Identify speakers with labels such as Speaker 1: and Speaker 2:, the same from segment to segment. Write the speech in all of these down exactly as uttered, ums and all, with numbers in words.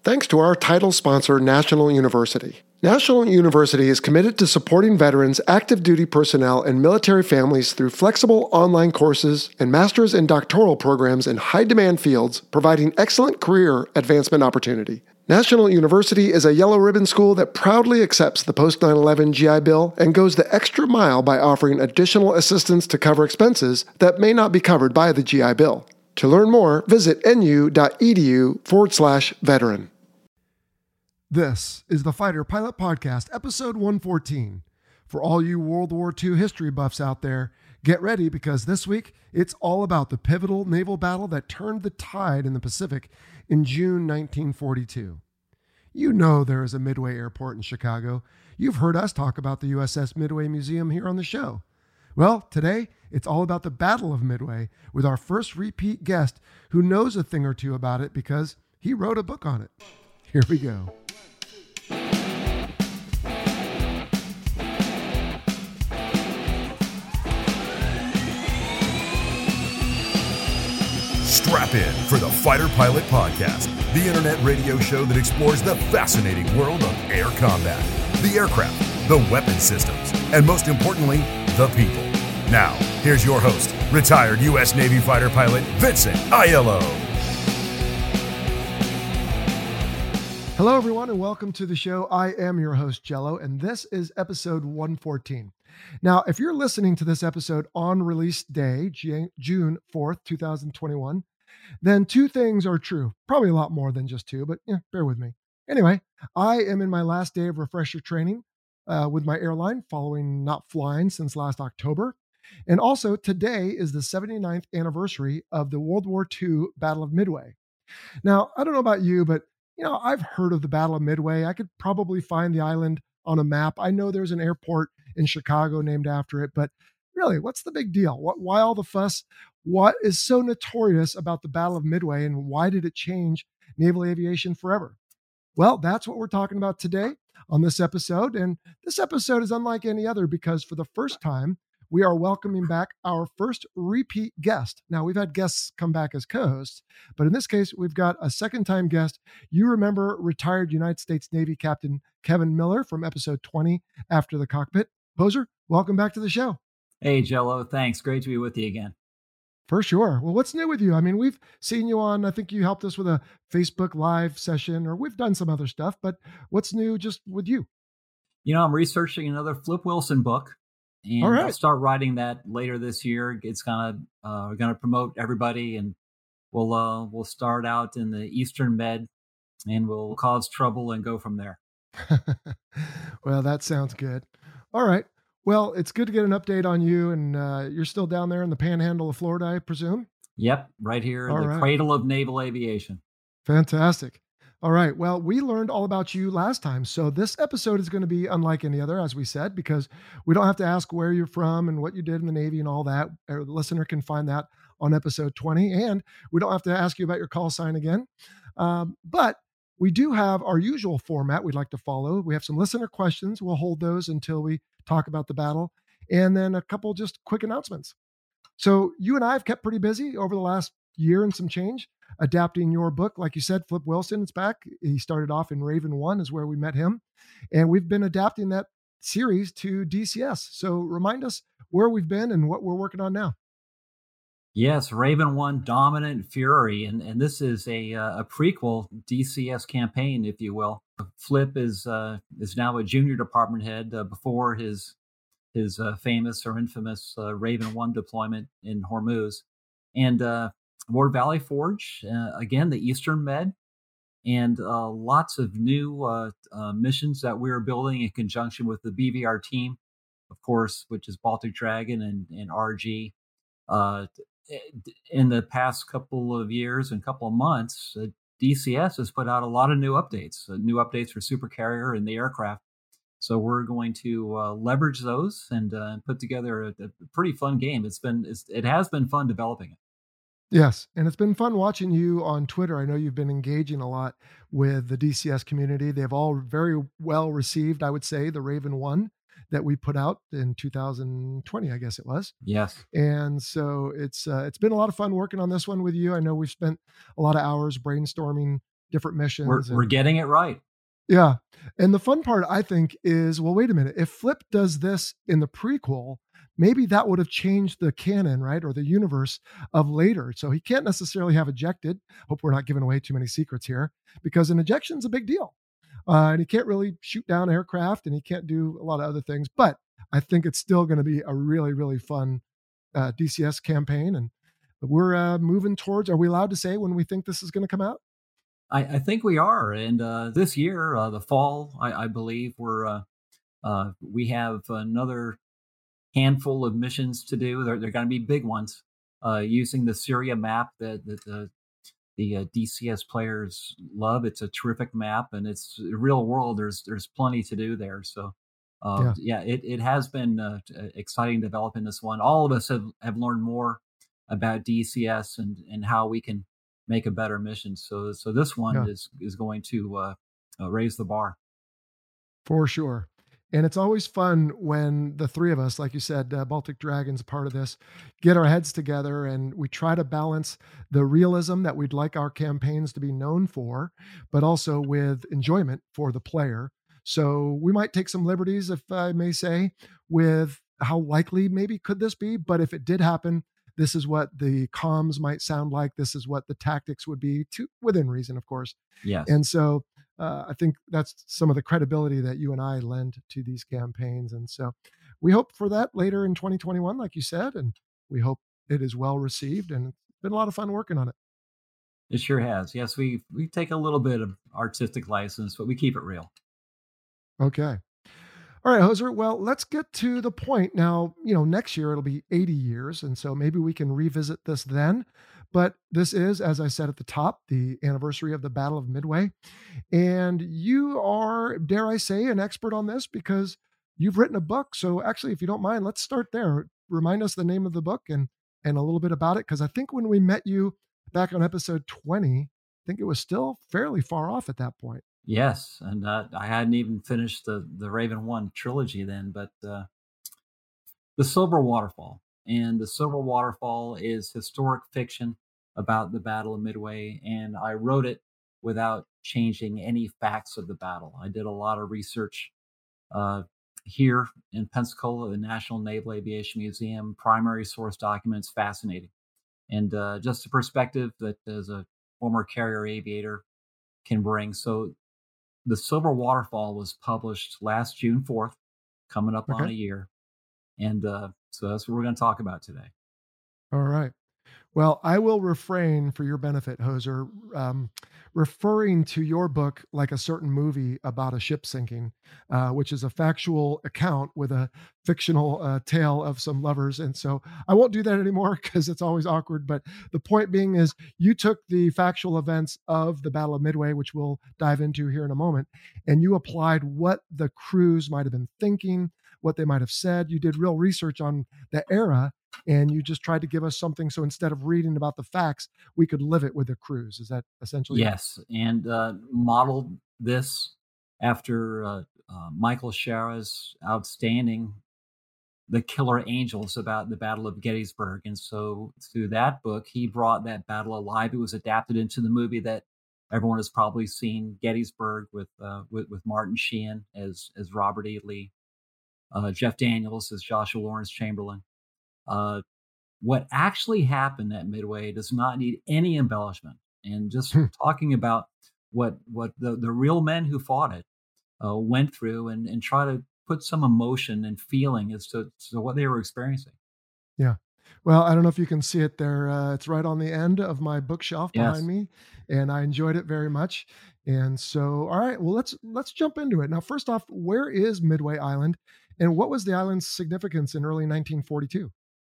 Speaker 1: thanks to our title sponsor, National University. National University is committed to supporting veterans, active duty personnel, and military families through flexible online courses and master's and doctoral programs in high-demand fields, providing excellent career advancement opportunity. National University is a yellow ribbon school that proudly accepts the post nine eleven G I Bill and goes the extra mile by offering additional assistance to cover expenses that may not be covered by the G I Bill. To learn more, visit nu.edu forward slash veteran.
Speaker 2: This is the Fighter Pilot Podcast, episode one fourteen. For all you World War Two history buffs out there, get ready because this week it's all about the pivotal naval battle that turned the tide in the Pacific in June nineteen forty-two. You know there is a Midway Airport in Chicago. You've heard us talk about the U S S Midway Museum here on the show. Well, today it's all about the Battle of Midway with our first repeat guest who knows a thing or two about it because he wrote a book on it. Here we go.
Speaker 3: Strap in for the Fighter Pilot Podcast, the internet radio show that explores the fascinating world of air combat, the aircraft, the weapon systems, and most importantly, the people. Now, here's your host, retired U S Navy fighter pilot Vincent Aiello.
Speaker 2: Hello, everyone, and welcome to the show. I am your host, Jello, and this is episode one fourteen. Now, if you're listening to this episode on release day, June fourth, twenty twenty-one, then two things are true. Probably a lot more than just two, but yeah, bear with me. Anyway, I am in my last day of refresher training uh, with my airline, following not flying since last October. And also, today is the seventy-ninth anniversary of the World War Two Battle of Midway. Now, I don't know about you, but you know, I've heard of the Battle of Midway. I could probably find the island on a map. I know there's an airport in Chicago named after it, but really, what's the big deal? What, why all the fuss? What is so notorious about the Battle of Midway, and why did it change naval aviation forever? Well, that's what we're talking about today on this episode. And this episode is unlike any other because for the first time, we are welcoming back our first repeat guest. Now, we've had guests come back as co-hosts, but in this case, we've got a second-time guest. You remember retired United States Navy Captain Kevin Miller from episode twenty, After the Cockpit. Poser, welcome back to the show.
Speaker 4: Hey, Jello. Thanks. Great to be with you again.
Speaker 2: For sure. Well, what's new with you? I mean, we've seen you on, I think you helped us with a Facebook Live session, or we've done some other stuff, but what's new just with you?
Speaker 4: You know, I'm researching another Flip Wilson book. And
Speaker 2: All right.
Speaker 4: I'll start writing that later this year. It's gonna uh, we're gonna promote everybody, and we'll uh, we'll start out in the Eastern Med, and we'll cause trouble and go from there.
Speaker 2: Well, that sounds good. All right. Well, it's good to get an update on you, and uh, you're still down there in the Panhandle of Florida, I presume.
Speaker 4: Yep, right here in
Speaker 2: All
Speaker 4: the
Speaker 2: right.
Speaker 4: cradle of naval aviation.
Speaker 2: Fantastic. All right. Well, we learned all about you last time. So this episode is going to be unlike any other, as we said, because we don't have to ask where you're from and what you did in the Navy and all that. Our listener can find that on episode twenty. And we don't have to ask you about your call sign again. Um, but we do have our usual format we'd like to follow. We have some listener questions. We'll hold those until we talk about the battle. And then a couple just quick announcements. So you and I have kept pretty busy over the last year and some change, adapting your book. Like you said, Flip Wilson is back. He started off in Raven One is where we met him. And we've been adapting that series to D C S. So remind us where we've been and what we're working on now.
Speaker 4: Yes, Raven One, Dominant Fury. And, and this is a, uh, a prequel D C S campaign, if you will. Flip is uh, is now a junior department head uh, before his his uh, famous or infamous uh, Raven One deployment in Hormuz. And uh, Ward Valley Forge, uh, again, the Eastern Med, and uh, lots of new uh, uh, missions that we're building in conjunction with the B V R team, of course, which is Baltic Dragon and, and R G. Uh, in the past couple of years and couple of months, uh, D C S has put out a lot of new updates, uh, new updates for Supercarrier and the aircraft. So we're going to uh, leverage those and uh, put together a, a pretty fun game. It's been, it's, it has been fun developing it.
Speaker 2: Yes. And it's been fun watching you on Twitter. I know you've been engaging a lot with the D C S community. They've all very well received, I would say, the Raven One that we put out in two thousand twenty, I guess it was.
Speaker 4: Yes.
Speaker 2: And so it's uh, it's been a lot of fun working on this one with you. I know we've spent a lot of hours brainstorming different missions.
Speaker 4: We're,
Speaker 2: and,
Speaker 4: we're getting it right.
Speaker 2: Yeah. And the fun part, I think, is, well, wait a minute. If Flip does this in the prequel, maybe that would have changed the canon, right? Or the universe of later. So he can't necessarily have ejected. Hope we're not giving away too many secrets here, because an ejection's a big deal. Uh, and he can't really shoot down aircraft, and he can't do a lot of other things. But I think it's still going to be a really, really fun uh, D C S campaign. And we're uh, moving towards, are we allowed to say when we think this is going to come out?
Speaker 4: I, I think we are. And uh, this year, uh, the fall, I, I believe we're, uh, uh, we have another handful of missions to do. They're, they're going to be big ones, uh, using the Syria map that, that the, the uh, D C S players love. It's a terrific map, and it's real world. There's there's plenty to do there. So, uh, yeah. yeah, it, it has been uh, exciting developing this one. All of us have, have learned more about D C S and, and how we can make a better mission. So so this one yeah. is is going to uh, uh, raise the bar.
Speaker 2: For sure. And it's always fun when the three of us, like you said, uh, Baltic Dragon's part of this, get our heads together and we try to balance the realism that we'd like our campaigns to be known for, but also with enjoyment for the player. So we might take some liberties, if I may say, with how likely maybe could this be. But if it did happen, this is what the comms might sound like. This is what the tactics would be, to within reason, of course.
Speaker 4: Yes.
Speaker 2: And so uh, I think that's some of the credibility that you and I lend to these campaigns. And so we hope for that later in twenty twenty-one, like you said, and we hope it is well received. And it's been a lot of fun working on it.
Speaker 4: It sure has. Yes, we we take a little bit of artistic license, but we keep it real.
Speaker 2: Okay. All right, Hoser. Well, let's get to the point now. You know, next year it'll be eighty years. And so maybe we can revisit this then. But this is, as I said at the top, the anniversary of the Battle of Midway. And you are, dare I say, an expert on this because you've written a book. So actually, if you don't mind, let's start there. Remind us the name of the book and, and a little bit about it. Because I think when we met you back on episode twenty, I think it was still fairly far off at that point.
Speaker 4: Yes, and uh, I hadn't even finished the, the Raven One trilogy then, but uh, The Silver Waterfall. And The Silver Waterfall is historic fiction about the Battle of Midway, and I wrote it without changing any facts of the battle. I did a lot of research uh, here in Pensacola, the National Naval Aviation Museum, primary source documents, fascinating. And uh, just a perspective that as a former carrier aviator can bring. So The Silver Waterfall was published last June fourth, coming up okay. on a year. And uh, so that's what we're going to talk about today.
Speaker 2: All right. Well, I will refrain for your benefit, Hoser, um, referring to your book like a certain movie about a ship sinking, uh, which is a factual account with a fictional uh, tale of some lovers. And so I won't do that anymore because it's always awkward. But the point being is you took the factual events of the Battle of Midway, which we'll dive into here in a moment, and you applied what the crews might have been thinking, what they might have said. You did real research on the era. And you just tried to give us something. So instead of reading about the facts, we could live it with the crews. Is that essentially?
Speaker 4: Yes. It? And uh, modeled this after uh, uh, Michael Shara's outstanding The Killer Angels about the Battle of Gettysburg. And so through that book, he brought that battle alive. It was adapted into the movie that everyone has probably seen, Gettysburg, with uh, with, with Martin Sheehan as, as Robert E. Lee, uh, Jeff Daniels as Joshua Lawrence Chamberlain. Uh, what actually happened at Midway does not need any embellishment. And just talking about what what the, the real men who fought it uh, went through and, and try to put some emotion and feeling as to, to what they were experiencing.
Speaker 2: Yeah. Well, I don't know if you can see it there. Uh, it's right on the end of my bookshelf behind
Speaker 4: yes.
Speaker 2: me, and I enjoyed it very much. And so, all right, well, let's let's jump into it. Now, first off, where is Midway Island, and what was the island's significance in early nineteen forty-two?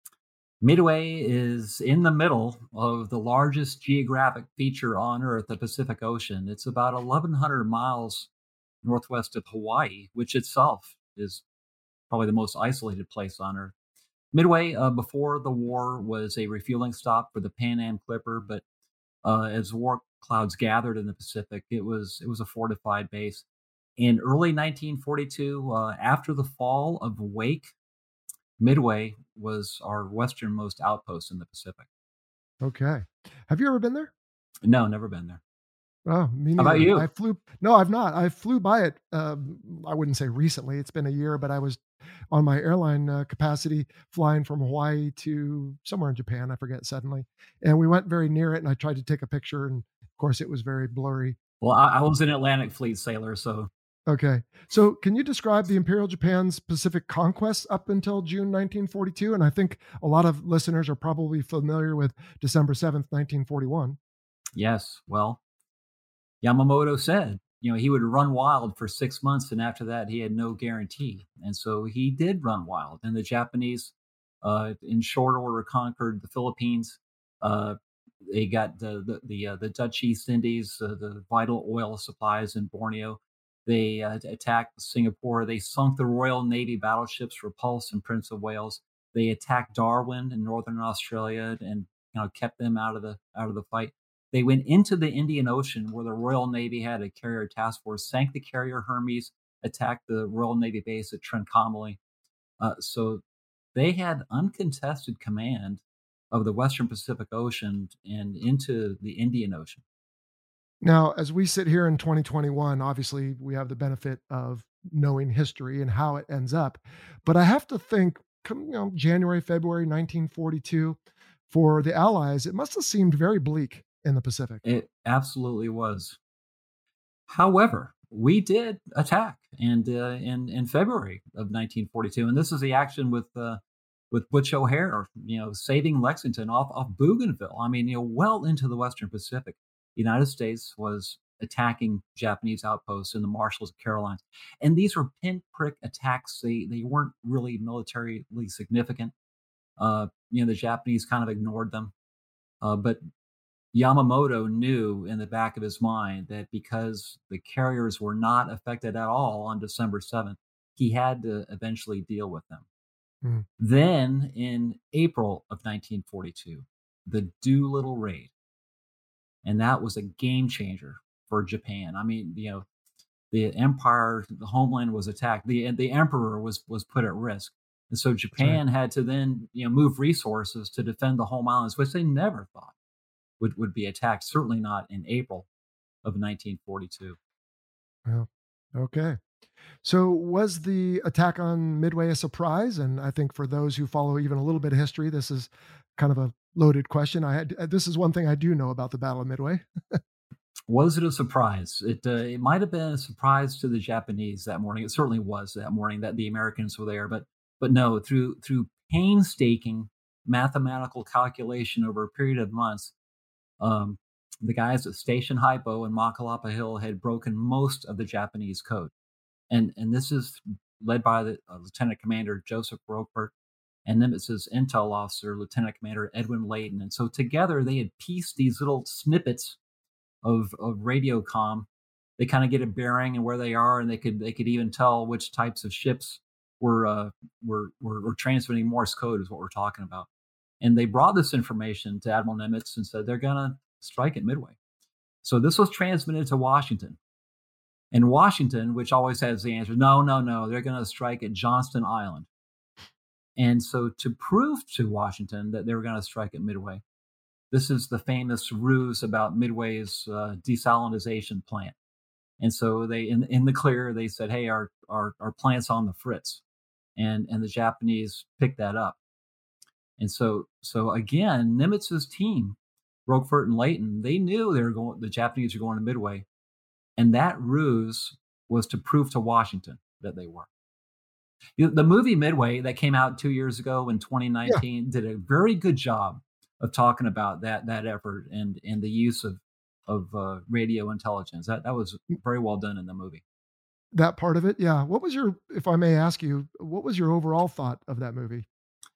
Speaker 4: Midway is in the middle of the largest geographic feature on Earth, the Pacific Ocean. It's about eleven hundred miles northwest of Hawaii, which itself is probably the most isolated place on Earth. Midway, uh, before the war, was a refueling stop for the Pan Am Clipper, but uh, as war clouds gathered in the Pacific, it was it was a fortified base. In early nineteen forty-two, uh, after the fall of Wake, Midway was our westernmost outpost in the Pacific.
Speaker 2: Okay. Have you ever been there?
Speaker 4: No, never been there.
Speaker 2: Oh, me
Speaker 4: How
Speaker 2: neither.
Speaker 4: about you?
Speaker 2: I flew. No, I've not. I flew by it. Um, I wouldn't say recently. It's been a year, but I was on my airline uh, capacity flying from Hawaii to somewhere in Japan. I forget suddenly, and we went very near it. And I tried to take a picture, and of course, it was very blurry.
Speaker 4: Well, I, I was an Atlantic Fleet sailor, so
Speaker 2: Okay, so can you describe the Imperial Japan's Pacific conquests up until June nineteen forty-two? And I think a lot of listeners are probably familiar with December seventh, nineteen forty-one.
Speaker 4: yes. Well, Yamamoto said, you know, he would run wild for six months, and after that, he had no guarantee. And so he did run wild. And the Japanese, uh, in short order, conquered the Philippines. Uh, they got the the the, uh, the Dutch East Indies, uh, the vital oil supplies in Borneo. They uh, attacked Singapore. They sunk the Royal Navy battleships Repulse and Prince of Wales. They attacked Darwin in northern Australia and you know kept them out of the out of the fight. They went into the Indian Ocean where the Royal Navy had a carrier task force, sank the carrier Hermes, attacked the Royal Navy base at Trincomalee. Uh, so they had uncontested command of the Western Pacific Ocean and into the Indian Ocean.
Speaker 2: Now, as we sit here in twenty twenty-one, obviously we have the benefit of knowing history and how it ends up. But I have to think, come, you know, January, February nineteen forty-two, for the Allies, it must have seemed very bleak in the Pacific.
Speaker 4: It absolutely was. However, we did attack, and uh, in in February of nineteen forty-two, and this is the action with uh, with Butch O'Hare, you know, saving Lexington off off Bougainville. I mean, you know, well into the Western Pacific. The United States was attacking Japanese outposts in the Marshalls of Carolines, and these were pinprick attacks. They they weren't really militarily significant. Uh, you know, the Japanese kind of ignored them, uh, but Yamamoto knew in the back of his mind that because the carriers were not affected at all on December seventh, he had to eventually deal with them.
Speaker 2: Mm.
Speaker 4: Then in April of nineteen forty-two, the Doolittle raid. And that was a game changer for Japan. I mean, you know, the empire, the homeland was attacked. The the emperor was was put at risk. And so Japan
Speaker 2: right.
Speaker 4: had to then, you know, move resources to defend the home islands, which they never thought would, would be attacked, certainly not in April of nineteen forty-two.
Speaker 2: Well, okay. So was the attack on Midway a surprise? And I think for those who follow even a little bit of history, this is kind of a loaded question. I had, this is one thing I do know about the Battle of Midway.
Speaker 4: Was it a surprise? It uh, it might have been a surprise to the Japanese that morning. It certainly was that morning that the Americans were there, but but no, through through painstaking mathematical calculation over a period of months, um, the guys at Station Hypo and Makalapa Hill had broken most of the Japanese code. And and this is led by the uh, Lieutenant Commander Joseph Roquefort and Nimitz's intel officer, Lieutenant Commander Edwin Layton. And so together they had pieced these little snippets of of radio comm. They kind of get a bearing and where they are, and they could they could even tell which types of ships were uh, were, were were transmitting Morse code is what we're talking about. And they brought this information to Admiral Nimitz and said they're gonna strike at Midway. So this was transmitted to Washington. And Washington, which always has the answer, no, no, no, they're going to strike at Johnston Island. And so to prove to Washington that they were going to strike at Midway, this is the famous ruse about Midway's uh, desalinization plant. And so they, in, in the clear, they said, hey, our, our, our plant's on the fritz. And, and the Japanese picked that up. And so, so again, Nimitz's team, Roquefort and Layton, they knew they were going, the Japanese were going to Midway. And that ruse was to prove to Washington that they were. You know, the movie Midway that came out two years ago in twenty nineteen yeah. did a very good job of talking about that that effort and, and the use of of uh, radio intelligence. That that was very well done in the movie.
Speaker 2: That part of it, yeah. What was your, if I may ask you, what was your overall thought of that movie?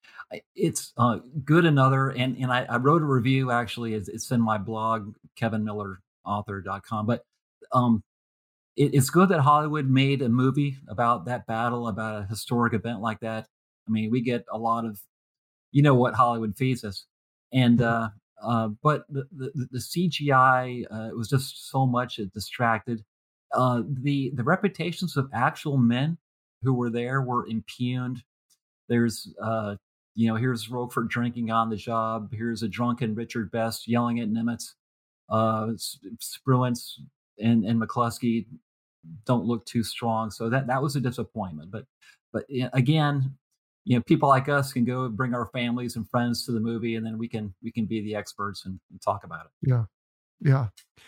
Speaker 4: It's uh, good. Another, and and I, I wrote a review. Actually, it's, it's in my blog, kevin miller author dot com. But Um, it, it's good that Hollywood made a movie about that battle, about a historic event like that. I mean, we get a lot of, you know, what Hollywood feeds us, and uh, uh, but the, the the C G I uh, it was just so much it distracted. Uh, the the reputations of actual men who were there were impugned. There's uh, you know, here's Roquefort drinking on the job. Here's a drunken Richard Best yelling at Nimitz. Uh, Spruance and, and McCluskey don't look too strong. So that, that was a disappointment. But, but again, you know, people like us can go bring our families and friends to the movie, and then we can, we can be the experts and, and talk about it.
Speaker 2: Yeah. Yeah.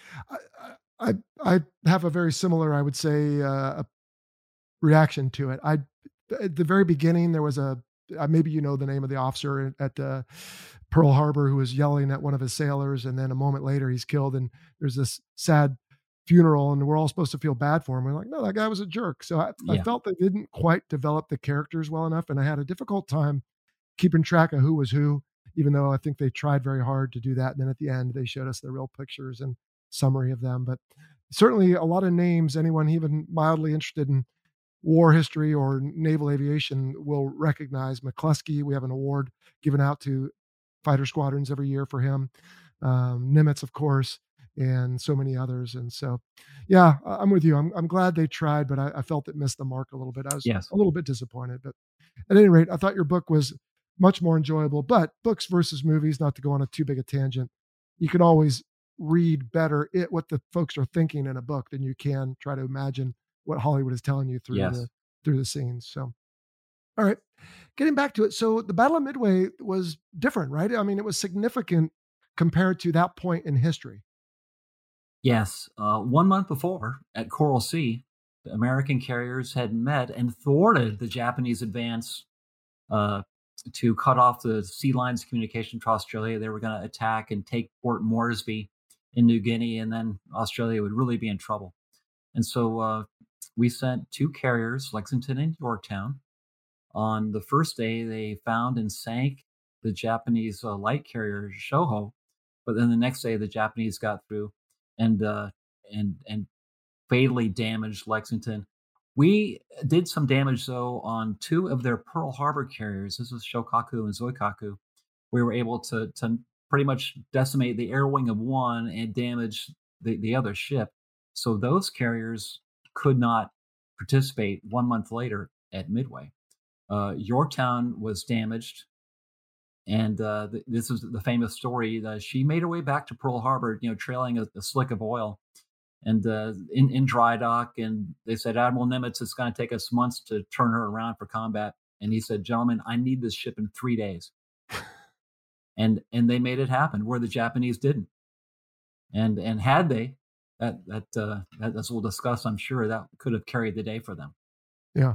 Speaker 2: I, I, I have a very similar, I would say, uh, reaction to it. I, at the very beginning, there was a, uh, maybe you know the name of the officer at uh, Pearl Harbor who was yelling at one of his sailors, and then a moment later he's killed, and there's this sad funeral, and we're all supposed to feel bad for him. We're like, no, that guy was a jerk. So I, yeah. I felt they didn't quite develop the characters well enough, and I had a difficult time keeping track of who was who, even though I think they tried very hard to do that. And then at the end, they showed us the real pictures and summary of them. But certainly a lot of names, anyone even mildly interested in war history or naval aviation will recognize. McCluskey, we have an award given out to fighter squadrons every year for him. Um, Nimitz, of course, and so many others. And so, yeah, I'm with you. I'm, I'm glad they tried, but I, I felt it missed the mark a little bit. I was yes. a little bit disappointed, but at any rate, I thought your book was much more enjoyable. But books versus movies, not to go on a too big a tangent, you can always read better it what the folks are thinking in a book than you can try to imagine what Hollywood is telling you through yes. the through the scenes. So, all right, getting back to it. So the Battle of Midway was different, right? I mean, it was significant compared to that point in history.
Speaker 4: Yes, uh, one month before at Coral Sea, the American carriers had met and thwarted the Japanese advance uh, to cut off the sea lines of communication to Australia. They were going to attack and take Port Moresby in New Guinea, and then Australia would really be in trouble. And so uh, we sent two carriers, Lexington and Yorktown. On the first day, they found and sank the Japanese uh, light carrier Shoho, but then the next day, the Japanese got through and uh, and and fatally damaged Lexington. We did some damage, though, on two of their Pearl Harbor carriers. This was Shokaku and Zoikaku. We were able to to pretty much decimate the air wing of one and damage the, the other ship. So those carriers could not participate one month later at Midway. Uh, Yorktown was damaged, and uh, th- this is the famous story that she made her way back to Pearl Harbor, you know, trailing a, a slick of oil, and uh, in, in dry dock. And they said, Admiral Nimitz, it's going to take us months to turn her around for combat. And he said, gentlemen, I need this ship in three days. and and they made it happen where the Japanese didn't. And and had they, that that uh, that, as we'll discuss, I'm sure that could have carried the day for them.
Speaker 2: Yeah.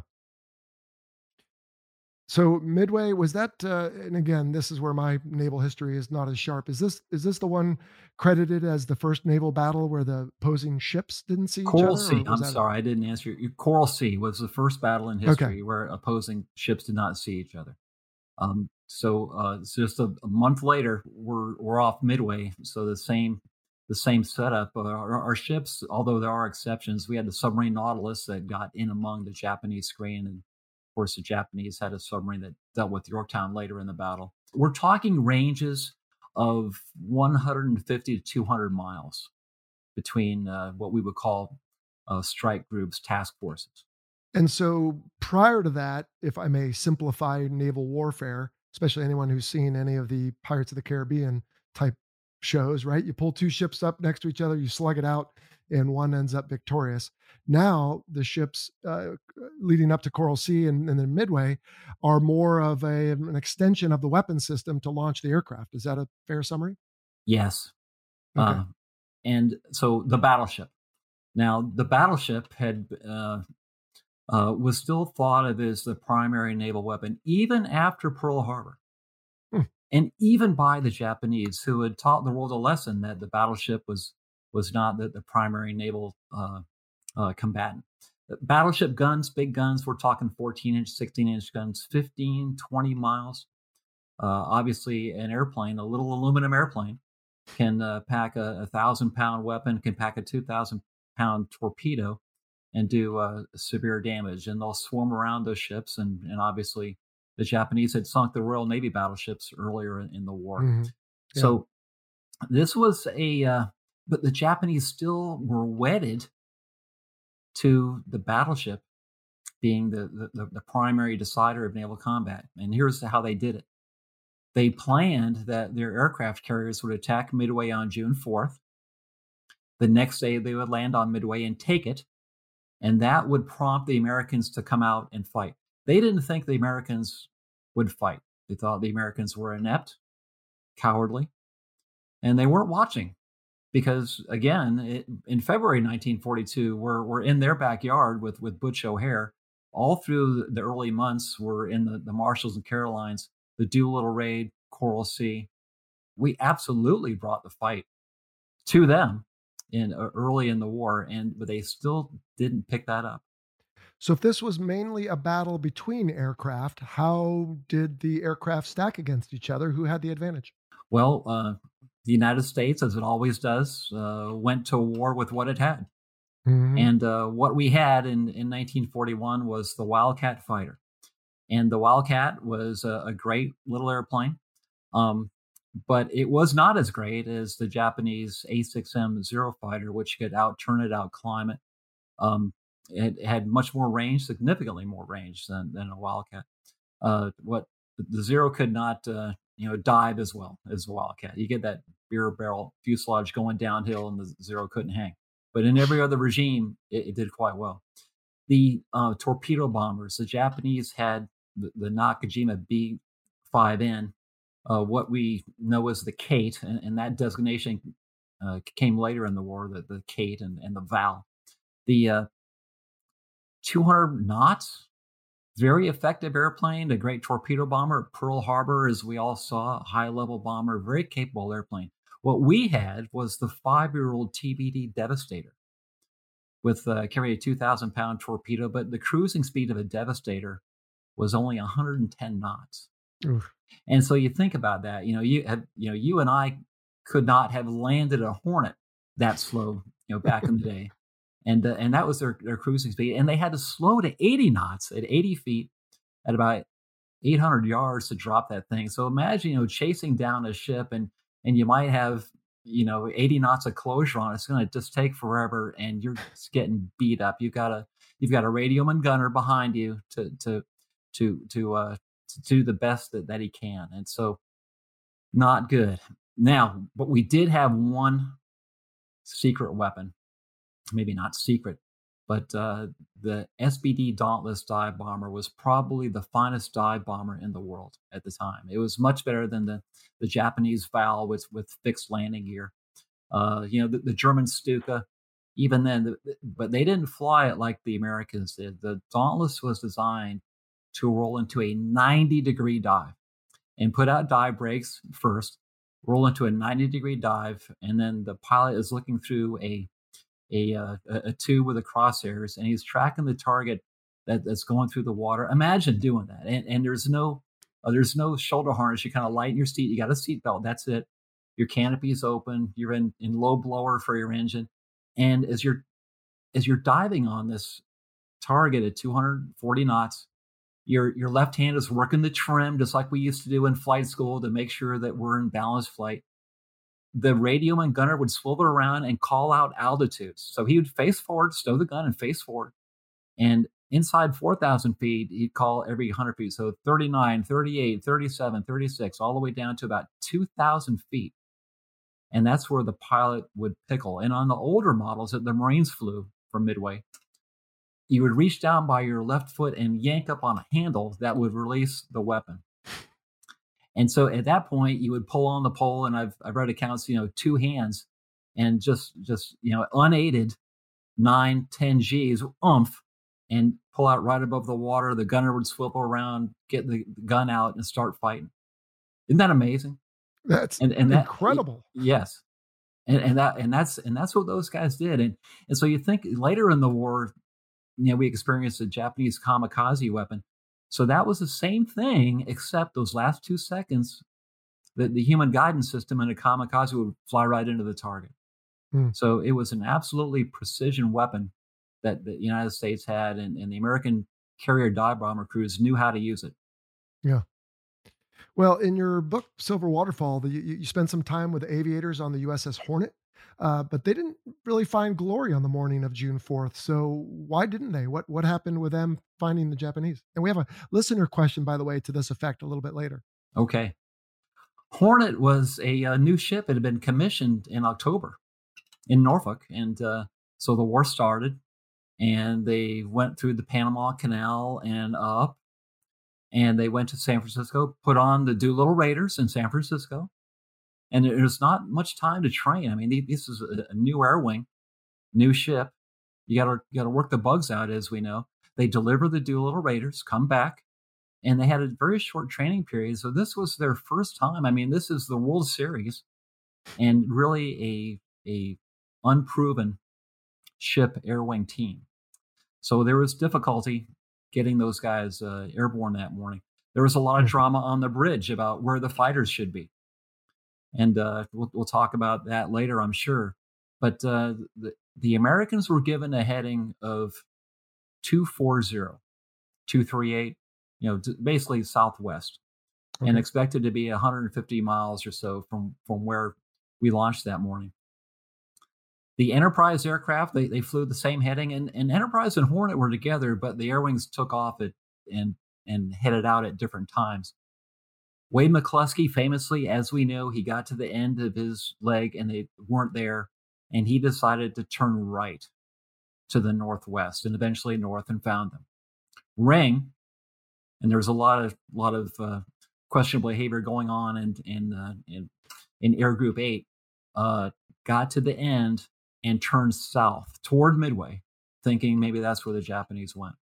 Speaker 2: So Midway, was that, uh, and again, this is where my naval history is not as sharp. Is this is this the one credited as the first naval battle where the opposing ships didn't see
Speaker 4: Coral
Speaker 2: each other?
Speaker 4: Sea, I'm sorry, a... I didn't answer you. Coral Sea was the first battle in history okay. where opposing ships did not see each other. Um, so uh, it's just a, a month later, we're we're off Midway. So the same the same setup. Uh, our, our ships, although there are exceptions, we had the submarine Nautilus that got in among the Japanese screen, and of course, the Japanese had a submarine that dealt with Yorktown later in the battle. We're talking ranges of one hundred fifty to two hundred miles between uh, what we would call uh, strike groups, task forces.
Speaker 2: And so prior to that, if I may simplify naval warfare, especially anyone who's seen any of the Pirates of the Caribbean type shows, right? You pull two ships up next to each other, you slug it out, and one ends up victorious. Now the ships uh, leading up to Coral Sea and, and then Midway are more of a, an extension of the weapon system to launch the aircraft. Is that a fair summary?
Speaker 4: Yes.
Speaker 2: Okay.
Speaker 4: Uh, and so the battleship. Now the battleship had uh, uh, was still thought of as the primary naval weapon, even after Pearl Harbor. Hmm. And even by the Japanese, who had taught the world a lesson that the battleship was was not the, the primary naval uh, uh, combatant. Battleship guns, big guns, we're talking fourteen inch, sixteen inch guns, fifteen, twenty miles. Uh, obviously, an airplane, a little aluminum airplane, can uh, pack a, a thousand pound weapon, can pack a two thousand pound torpedo and do uh, severe damage. And they'll swarm around those ships. And, and obviously, the Japanese had sunk the Royal Navy battleships earlier in, in the war. Mm-hmm. Yeah. So this was a... Uh, But the Japanese still were wedded to the battleship being the, the, the primary decider of naval combat. And here's how they did it. They planned that their aircraft carriers would attack Midway on June fourth. The next day, they would land on Midway and take it. And that would prompt the Americans to come out and fight. They didn't think the Americans would fight. They thought the Americans were inept, cowardly, and they weren't watching. Because, again, it, in February nineteen forty-two, we're, we're in their backyard with, with Butch O'Hare. All through the early months, we're in the, the Marshalls and Carolines, the Doolittle Raid, Coral Sea. We absolutely brought the fight to them in uh, early in the war, and but they still didn't pick that up.
Speaker 2: So if this was mainly a battle between aircraft, how did the aircraft stack against each other? Who had the advantage?
Speaker 4: Well, uh, the United States, as it always does, uh, went to war with what it had. Mm-hmm. And uh, what we had in, in nineteen forty-one was the Wildcat fighter. And the Wildcat was a, a great little airplane, um, but it was not as great as the Japanese A six M Zero fighter, which could out-turn it, out-climb it. Um, it had much more range, significantly more range than, than a Wildcat. Uh, what the Zero could not, uh, you know, dive as well as the Wildcat. You get that beer barrel fuselage going downhill, and the Zero couldn't hang. But in every other regime, it, it did quite well. The uh, torpedo bombers, the Japanese had the, the Nakajima B five N, uh, what we know as the Kate, and, and that designation uh, came later in the war, the, the Kate and, and the Val. The uh, two hundred knots, very effective airplane, a great torpedo bomber at Pearl Harbor, as we all saw, high-level bomber, very capable airplane. What we had was the five-year-old T B D Devastator with uh, carried a two thousand pound torpedo, but the cruising speed of a Devastator was only one hundred ten knots. Oof. And so you think about that, you know, you had, you know, you and I could not have landed a Hornet that slow, you know, back in the day. And uh, and that was their, their cruising speed. And they had to slow to eighty knots at eighty feet at about eight hundred yards to drop that thing. So imagine, you know, chasing down a ship and and you might have, you know, eighty knots of closure on it. It's going to just take forever, and you're just getting beat up. You've got a you've got a radioman gunner behind you to to to to uh, to do the best that, that he can, and so not good. Now, but we did have one secret weapon, maybe not secret, but uh, the S B D Dauntless dive bomber was probably the finest dive bomber in the world at the time. It was much better than the, the Japanese Val with, with fixed landing gear. Uh, you know, the, the German Stuka, even then, the, but they didn't fly it like the Americans did. The Dauntless was designed to roll into a ninety degree dive and put out dive brakes first, roll into a ninety degree dive, and then the pilot is looking through a A, uh, a tube with the crosshairs, and he's tracking the target that, that's going through the water. Imagine doing that, and and there's no uh, there's no shoulder harness. You kind of lighten your seat. You got a seat belt. That's it. Your canopy is open. You're in, in low blower for your engine, and as you're as you're diving on this target at two hundred forty knots, your your left hand is working the trim just like we used to do in flight school to make sure that we're in balanced flight. The radioman gunner would swivel around and call out altitudes. So he would face forward, stow the gun, and face forward. And inside four thousand feet, he'd call every one hundred feet. So thirty-nine, thirty-eight, thirty-seven, thirty-six, all the way down to about two thousand feet. And that's where the pilot would pickle. And on the older models that the Marines flew from Midway, you would reach down by your left foot and yank up on a handle that would release the weapon. And so at that point, you would pull on the pole, and I've I've read accounts, you know, two hands, and just just you know, unaided, nine, ten G's, oomph, and pull out right above the water. The gunner would swivel around, get the gun out, and start fighting. Isn't that amazing?
Speaker 2: That's
Speaker 1: and, and
Speaker 2: incredible.
Speaker 1: That, yes, and and that and that's and that's what those guys did. And and so you think later in the war, you know, we experienced a Japanese kamikaze weapon. So that was the same thing, except those last two seconds, the, the human guidance system in a kamikaze would fly right into the target. Hmm. So it was an absolutely precision weapon that the United States had, and, and the American carrier dive bomber crews knew how to use it.
Speaker 2: Yeah. Well, in your book, Silver Waterfall, the, you, you spend some time with the aviators on the U S S Hornet, uh, but they didn't really find glory on the morning of June fourth. So why didn't they? What what happened with them finding the Japanese? And we have a listener question, by the way, to this effect a little bit later.
Speaker 1: Okay. Hornet was a, a new ship. It had been commissioned in October.
Speaker 4: in Norfolk. And uh, so the war started, and they went through the Panama Canal and up, and they went to San Francisco, put on the Doolittle Raiders in San Francisco. And there's not much time to train. I mean, this is a new air wing, new ship. You got to you got to work the bugs out, as we know. They deliver the Doolittle Raiders, come back, and they had a very short training period. So this was their first time. I mean, this is the World Series, and really a a unproven ship air wing team. So there was difficulty getting those guys uh, airborne that morning. There was a lot of drama on the bridge about where the fighters should be. And uh, we'll, we'll talk about that later, I'm sure. But uh, the, the Americans were given a heading of two forty, two thirty-eight, you know, basically southwest, okay, and expected to be one hundred fifty miles or so from, from where we launched that morning. The Enterprise aircraft, they, they flew the same heading, and, and Enterprise and Hornet were together, but the air wings took off at, and, and headed out at different times. Wade McCluskey, famously, as we know, he got to the end of his leg and they weren't there, and he decided to turn right to the northwest and eventually north and found them. Ring, and there was a lot of lot of uh, questionable behavior going on in in uh, in, in Air Group Eight, uh, got to the end and turned south toward Midway, thinking maybe that's where the Japanese went.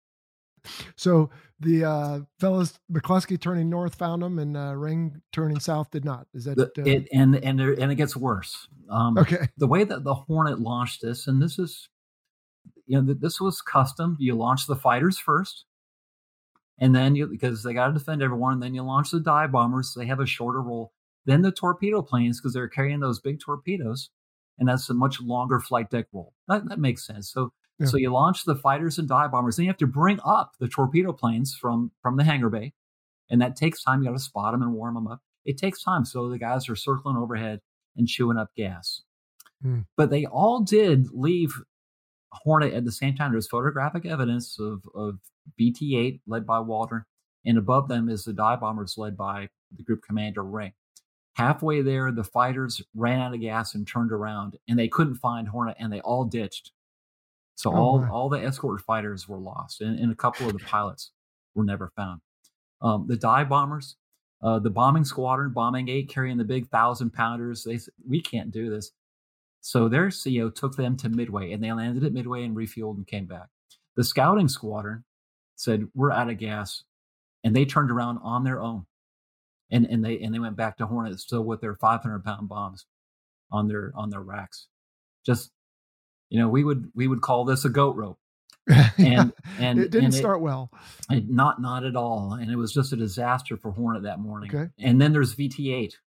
Speaker 2: So the uh, fellows, McCluskey turning north found them, and uh, Ring turning south did not. Is that
Speaker 4: the,
Speaker 2: uh...
Speaker 4: it? And and there, and it gets worse. Um,
Speaker 2: okay.
Speaker 4: The way that the Hornet launched this, and this is, you know, this was custom. You launch the fighters first, and then you, because they got to defend everyone, and then you launch the dive bombers. So they have a shorter roll. Then the torpedo planes, because they're carrying those big torpedoes, and that's a much longer flight deck roll. That that makes sense. So. Yeah. So you launch the fighters and dive bombers, then you have to bring up the torpedo planes from, from the hangar bay, and that takes time. You got to spot them and warm them up. It takes time. So the guys are circling overhead and chewing up gas. Hmm. But they all did leave Hornet at the same time. There's photographic evidence of, of B T eight led by Waldron, and above them is the dive bombers led by the group commander Ring. Halfway there, the fighters ran out of gas and turned around, and they couldn't find Hornet, and they all ditched. So oh, all, all the escort fighters were lost, and, and a couple of the pilots were never found. Um, the dive bombers, uh, the bombing squadron, bombing eight, carrying the big thousand pounders, they said, we can't do this. So their C O took them to Midway, and they landed at Midway and refueled and came back. The scouting squadron said, we're out of gas, and they turned around on their own, and, and they and they went back to Hornet still with their five hundred pound bombs on their on their racks. Just You know, we would we would call this a goat rope, and and
Speaker 2: it didn't
Speaker 4: and
Speaker 2: start
Speaker 4: it,
Speaker 2: well.
Speaker 4: It, not not at all, and it was just a disaster for Hornet that morning.
Speaker 2: Okay.
Speaker 4: And then there's V T eight.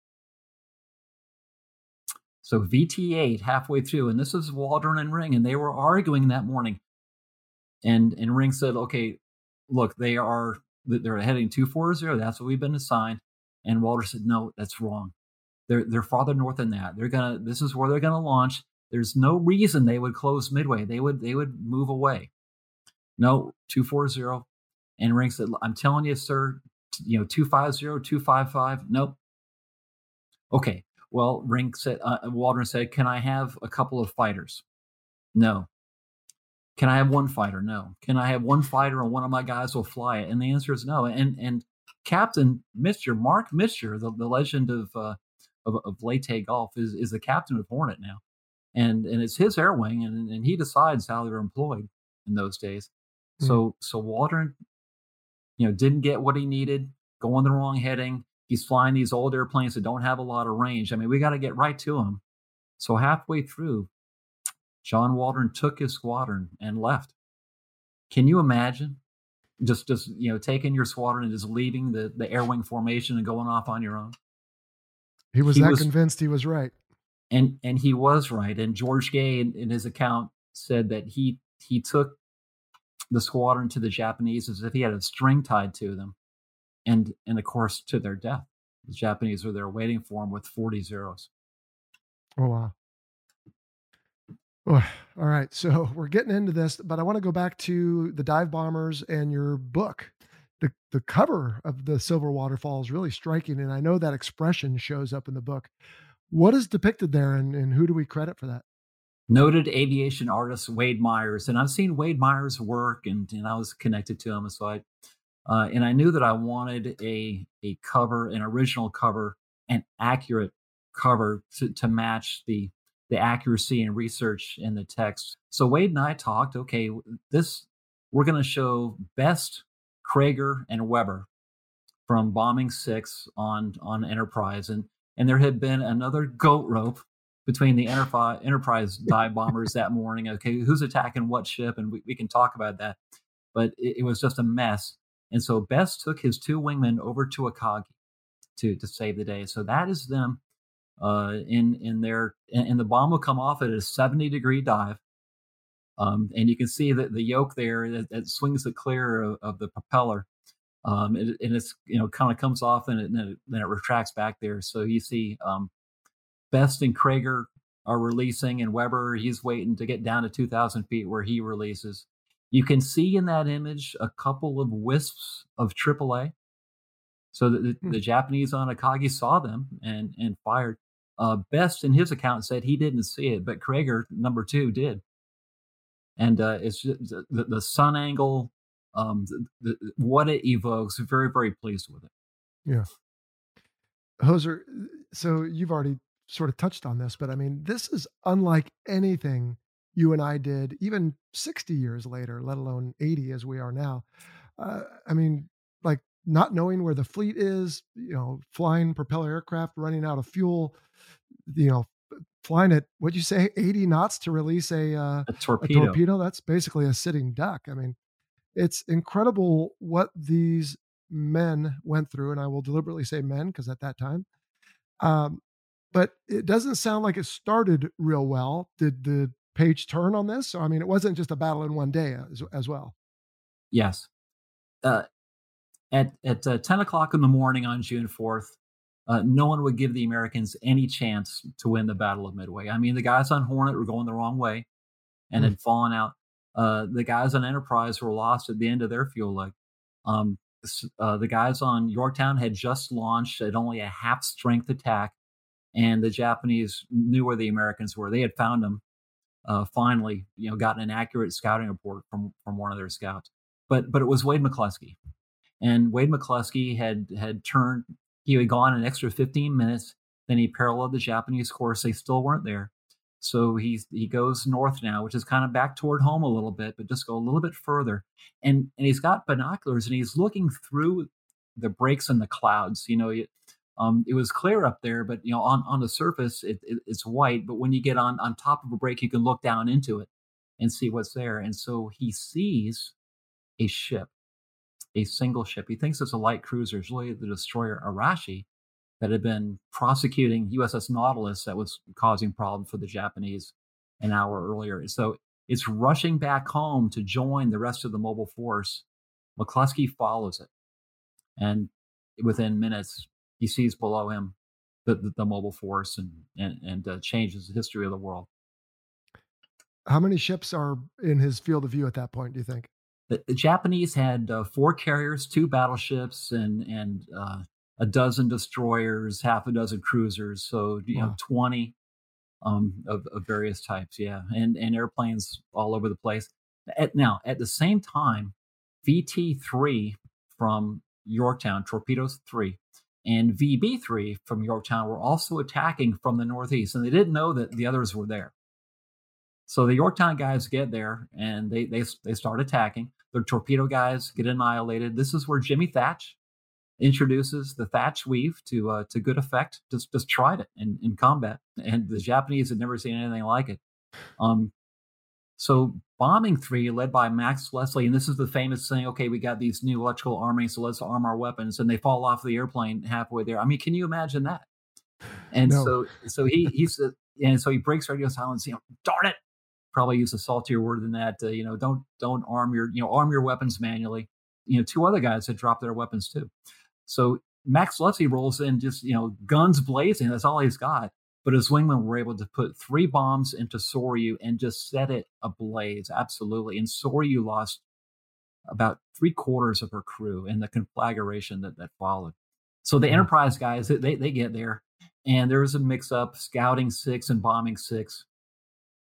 Speaker 4: So V T eight halfway through, and this is Waldron and Ring, and they were arguing that morning. And and Ring said, "Okay, look, they are they're heading two forty. That's what we've been assigned." And Waldron said, "No, that's wrong. They're they're farther north than that. They're gonna. This is where they're gonna launch." There's no reason they would close Midway. They would they would move away. No, two forty. And Ring said, I'm telling you, sir, you know, two fifty, two fifty-five. Nope. Okay. Well, Ring said, uh, Waldron said, can I have a couple of fighters? No. Can I have one fighter? No. Can I have one fighter and one of my guys will fly it? And the answer is no. And and Captain Mitscher, Mark Mitscher, the, the legend of, uh, of of Leyte Gulf, is is the captain of Hornet now. And and it's his air wing, and, and he decides how they're employed in those days. Mm. So so Waldron, you know, didn't get what he needed, going the wrong heading. He's flying these old airplanes that don't have a lot of range. I mean, we got to get right to him. So halfway through, John Waldron took his squadron and left. Can you imagine just just you know taking your squadron and just leaving the the air wing formation and going off on your own?
Speaker 2: He was he that was, convinced he was right.
Speaker 4: And and he was right. And George Gay, in, in his account, said that he he took the squadron to the Japanese as if he had a string tied to them, and and of course to their death. The Japanese were there waiting for him with forty zeros.
Speaker 2: Oh wow! Oh, all right, so we're getting into this, but I want to go back to the dive bombers and your book. The the cover of the Silver Waterfall is really striking, and I know that expression shows up in the book. What is depicted there, and, and who do we credit for that?
Speaker 4: noted aviation artist Wade Myers. And I've seen Wade Myers' work, and, and I was connected to him. And so I, uh, and I knew that I wanted a, a cover, an original cover, an accurate cover to, to match the, the accuracy and research in the text. So Wade and I talked, okay, this, we're going to show Best, Cragar, and Weber from Bombing six on, on Enterprise. And, and there had been another goat rope between the Enterprise, Enterprise dive bombers that morning. Okay, who's attacking what ship? And we, we can talk about that. But it, it was just a mess. And so Best took his two wingmen over to Akagi to, to save the day. So that is them uh, in, in their, and, and the bomb will come off at a seventy degree dive. Um, and you can see that the yoke there that, that swings it clear of, of the propeller. Um, and, and it's, you know, kind of comes off and, it, and it, then it retracts back there. So you see um, Best and Cragar are releasing, and Weber, he's waiting to get down to two thousand feet where he releases. You can see in that image a couple of wisps of triple A. So the, the, the Japanese on Akagi saw them and, and fired. Uh, Best, in his account, said he didn't see it, but Cragar, number two, did. And uh, it's just, the, the sun angle, um, the, the, what it evokes, very, very pleased with it.
Speaker 2: Yeah. Hoser, so you've already sort of touched on this, but I mean, this is unlike anything you and I did, even sixty years later, let alone eighty as we are now. Uh, I mean, like not knowing where the fleet is, you know, flying propeller aircraft, running out of fuel, you know, flying at, what'd you say, eighty knots to release a, uh,
Speaker 4: a torpedo.
Speaker 2: A torpedo. That's basically a sitting duck. I mean, it's incredible what these men went through. And I will deliberately say men, because at that time, um, but it doesn't sound like it started real well. Did the page turn on this? So, I mean, it wasn't just a battle in one day as, as well.
Speaker 4: Yes. Uh, at at uh, ten o'clock in the morning on June fourth, uh, no one would give the Americans any chance to win the Battle of Midway. I mean, the guys on Hornet were going the wrong way and mm. had fallen out. Uh, the guys on Enterprise were lost at the end of their fuel leg. Um, uh, the guys on Yorktown had just launched at only a half strength attack, and the Japanese knew where the Americans were. They had found them. Uh, finally, you know, gotten an accurate scouting report from from one of their scouts. But but it was Wade McCluskey, and Wade McCluskey had had turned. He had gone an extra fifteen minutes. Then he paralleled the Japanese course. They still weren't there, so he he goes north now, which is kind of back toward home a little bit, but just go a little bit further. And and he's got binoculars and he's looking through the breaks in the clouds. You know. Um, it was clear up there, but you know, on, on the surface, it, it, it's white. But when you get on, on top of a break, you can look down into it and see what's there. And so he sees a ship, a single ship. He thinks it's a light cruiser. It's really the destroyer Arashi that had been prosecuting U S S Nautilus that was causing problems for the Japanese an hour earlier. So it's rushing back home to join the rest of the mobile force. McCluskey follows it, and within minutes, he sees below him the, the, the mobile force and and, and uh, changes the history of the world.
Speaker 2: How many ships are in his field of view at that point, do you think?
Speaker 4: The, the Japanese had uh, four carriers, two battleships, and and uh, a dozen destroyers, half a dozen cruisers. So you wow. know, twenty um, of, of various types, yeah, and and airplanes all over the place. At, now, at the same time, V T three from Yorktown, Torpedoes three, and V B three from Yorktown were also attacking from the northeast, and they didn't know that the others were there. So the Yorktown guys get there, and they they they start attacking. The torpedo guys get annihilated. This is where Jimmy Thatch introduces the Thatch weave to uh, to good effect. Just just tried it in, in combat, and the Japanese had never seen anything like it. Um, so Bombing three, led by Max Leslie, and this is the famous thing, okay, we got these new electrical arming, so let's arm our weapons, and they fall off the airplane halfway there. I mean, can you imagine that? And no. so so he he's and so he breaks radio silence, you know, darn it. Probably use a saltier word than that. Uh, you know, don't don't arm your you know arm your weapons manually. You know, two other guys had dropped their weapons too. So Max Leslie rolls in, just you know, guns blazing. That's all he's got. But his wingmen were able to put three bombs into Soryu and just set it ablaze. Absolutely, and Soryu lost about three quarters of her crew in the conflagration that that followed. So the yeah. Enterprise guys, they they get there, and there was a mix up. Scouting six and bombing six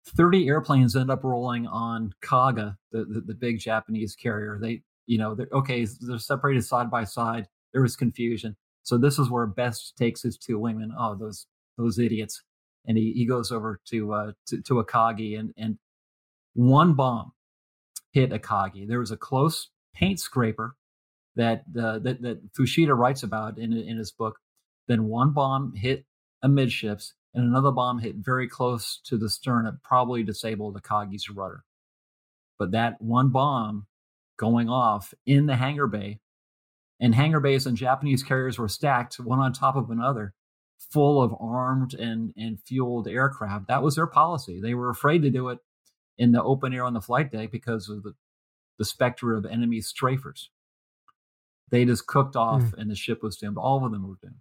Speaker 4: thirty airplanes end up rolling on Kaga, the, the, the big Japanese carrier. They, you know, they're okay, they're separated side by side. There was confusion. So this is where Best takes his two wingmen. Oh, those those idiots. And he, he goes over to uh, to, to Akagi, and, and one bomb hit Akagi. There was a close paint scraper that uh, that, that Fushida writes about in in his book. Then one bomb hit amidships, and another bomb hit very close to the stern. It probably disabled Akagi's rudder. But that one bomb going off in the hangar bay, and hangar bays and Japanese carriers were stacked one on top of another, full of armed and, and fueled aircraft. That was their policy. They were afraid to do it in the open air on the flight deck because of the, the specter of enemy strafers. They just cooked off mm. and the ship was doomed. All of them were doomed.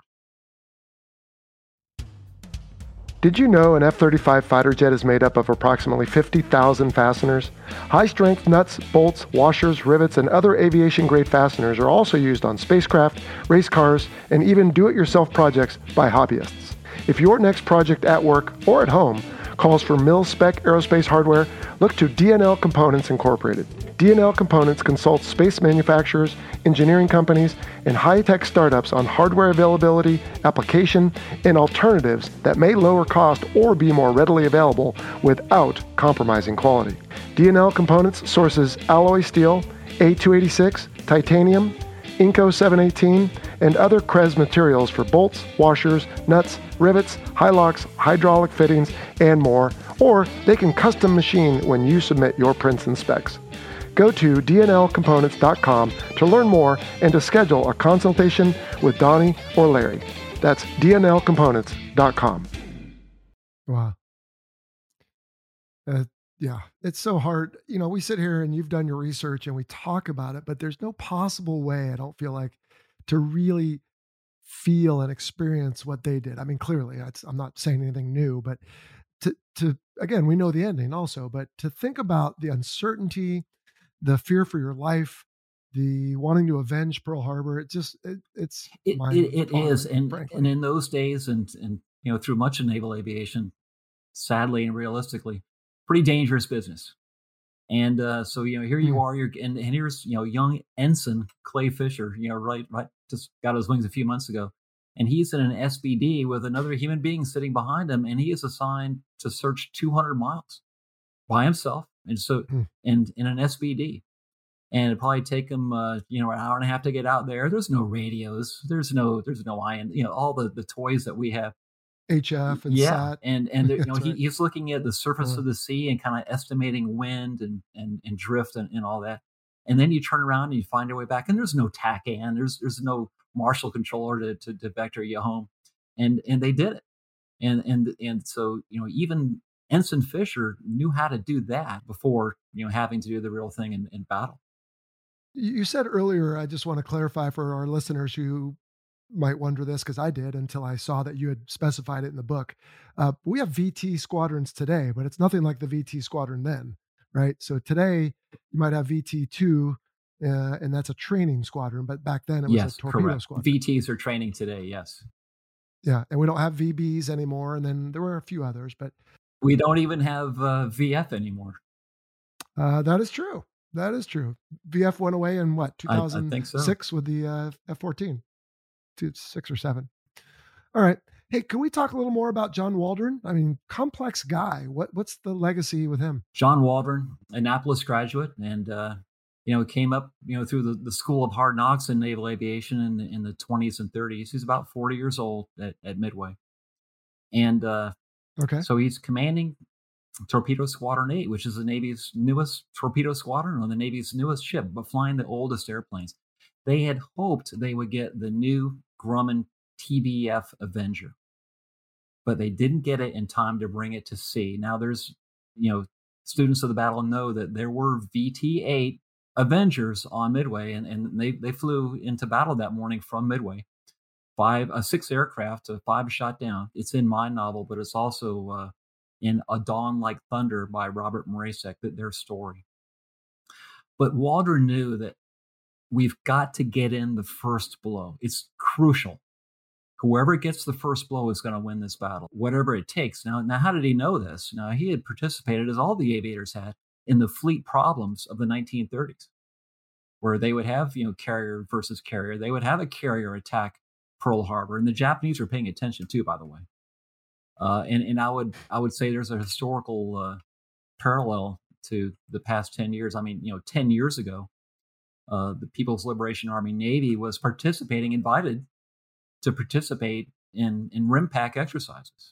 Speaker 1: Did you know an F thirty-five fighter jet is made up of approximately fifty thousand fasteners? High-strength nuts, bolts, washers, rivets, and other aviation-grade fasteners are also used on spacecraft, race cars, and even do-it-yourself projects by hobbyists. If your next project at work or at home calls for mil-spec aerospace hardware, look to D N L Components Incorporated. D N L Components consults space manufacturers, engineering companies, and high-tech startups on hardware availability, application, and alternatives that may lower cost or be more readily available without compromising quality. D N L Components sources alloy steel, A two eighty-six, titanium, Inco seven eighteen, and other C R E S materials for bolts, washers, nuts, rivets, high locks, hydraulic fittings, and more, or they can custom machine when you submit your prints and specs. Go to D N L components dot com to learn more and to schedule a consultation with Donnie or Larry. That's D N L components dot com.
Speaker 2: Wow. Uh, yeah, it's so hard. You know, we sit here and you've done your research and we talk about it, but there's no possible way, I don't feel like, to really feel and experience what they did. I mean, clearly, it's, I'm not saying anything new, but to, to again, we know the ending also, but to think about the uncertainty, the fear for your life, the wanting to avenge Pearl Harbor, it just, it, it's,
Speaker 4: it, it, it is. And, and in those days and, and, you know, through much of naval aviation, sadly and realistically, pretty dangerous business. And uh, so, you know, here you are, you're, and, and here's, you know, young Ensign Clay Fisher, you know, right, right, just got his wings a few months ago. And he's in an S B D with another human being sitting behind him. And he is assigned to search two hundred miles by himself. And so, mm. and in an S B D. And it'd probably take him, uh, you know, an hour and a half to get out there. There's no radios. There's no, there's no iron, you know, all the, the toys that we have.
Speaker 2: H F and
Speaker 4: yeah,
Speaker 2: sat.
Speaker 4: and and you know
Speaker 2: right.
Speaker 4: he, he's looking at the surface
Speaker 2: yeah.
Speaker 4: of the sea and kind of estimating wind and and, and drift and, and all that. And then you turn around and you find your way back, and there's no T A C A N, there's there's no Marshall controller to, to to vector you home, and and they did it, and and and so you know even Ensign Fisher knew how to do that before you know having to do the real thing in, in battle.
Speaker 2: You said earlier, I just want to clarify for our listeners who might wonder this, because I did until I saw that you had specified it in the book. Uh, we have V T squadrons today, but it's nothing like the V T squadron then, right? So today you might have V T two, uh, and that's a training squadron, but back then it was
Speaker 4: yes,
Speaker 2: a torpedo
Speaker 4: correct.
Speaker 2: squadron.
Speaker 4: V Ts are training today, yes.
Speaker 2: Yeah, and we don't have V Bs anymore, and then there were a few others, but
Speaker 4: we don't even have uh, V F anymore.
Speaker 2: Uh, that is true. That is true. V F went away in what, two thousand six
Speaker 4: so.
Speaker 2: with the uh, F fourteen. To six or seven. All right. Hey, can we talk a little more about John Waldron? I mean, complex guy. What what's the legacy with him?
Speaker 4: John Waldron, Annapolis graduate, and uh, you know, came up, you know, through the, the School of Hard Knocks in naval aviation in, in the twenties and thirties. He's about forty years old at, at Midway, and uh,
Speaker 2: okay,
Speaker 4: so he's commanding Torpedo Squadron eight, which is the Navy's newest torpedo squadron on the Navy's newest ship, but flying the oldest airplanes. They had hoped they would get the new Grumman T B F Avenger, but they didn't get it in time to bring it to sea. Now there's, you know, students of the battle know that there were V T eight Avengers on Midway, and, and they, they flew into battle that morning from Midway. Five, uh, six aircraft, uh, five shot down. It's in my novel, but it's also uh, in A Dawn Like Thunder by Robert Mrazek, that their story. But Waldron knew that we've got to get in the first blow. It's crucial. Whoever gets the first blow is going to win this battle, whatever it takes. Now, now, how did he know this? Now, he had participated, as all the aviators had, in the fleet problems of the nineteen thirties, where they would have, you know, carrier versus carrier. They would have a carrier attack Pearl Harbor, and the Japanese were paying attention too, by the way. Uh, and and I would I would say there's a historical uh, parallel to the past ten years. I mean, you know, ten years ago, uh, the People's Liberation Army Navy was participating, invited to participate in in RIMPAC exercises,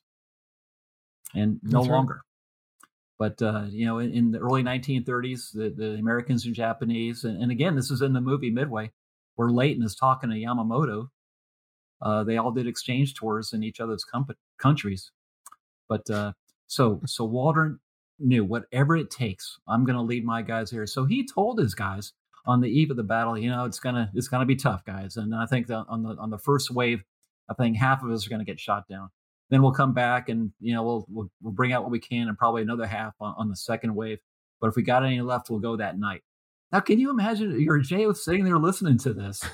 Speaker 4: and no
Speaker 2: That's right.
Speaker 4: longer. But uh, you know, in, in the early nineteen thirties, the, the Americans and Japanese, and, and again, this is in the movie Midway, where Leighton is talking to Yamamoto. Uh, they all did exchange tours in each other's com- countries. But uh, so so Waldron knew whatever it takes, I'm going to lead my guys here. So he told his guys on the eve of the battle, you know, it's gonna it's gonna be tough, guys. And I think that on the on the first wave, I think half of us are going to get shot down. Then we'll come back and, you know, we'll we'll, we'll bring out what we can, and probably another half on, on the second wave. But if we got any left, we'll go that night. Now, can you imagine you're Jay sitting there listening to this?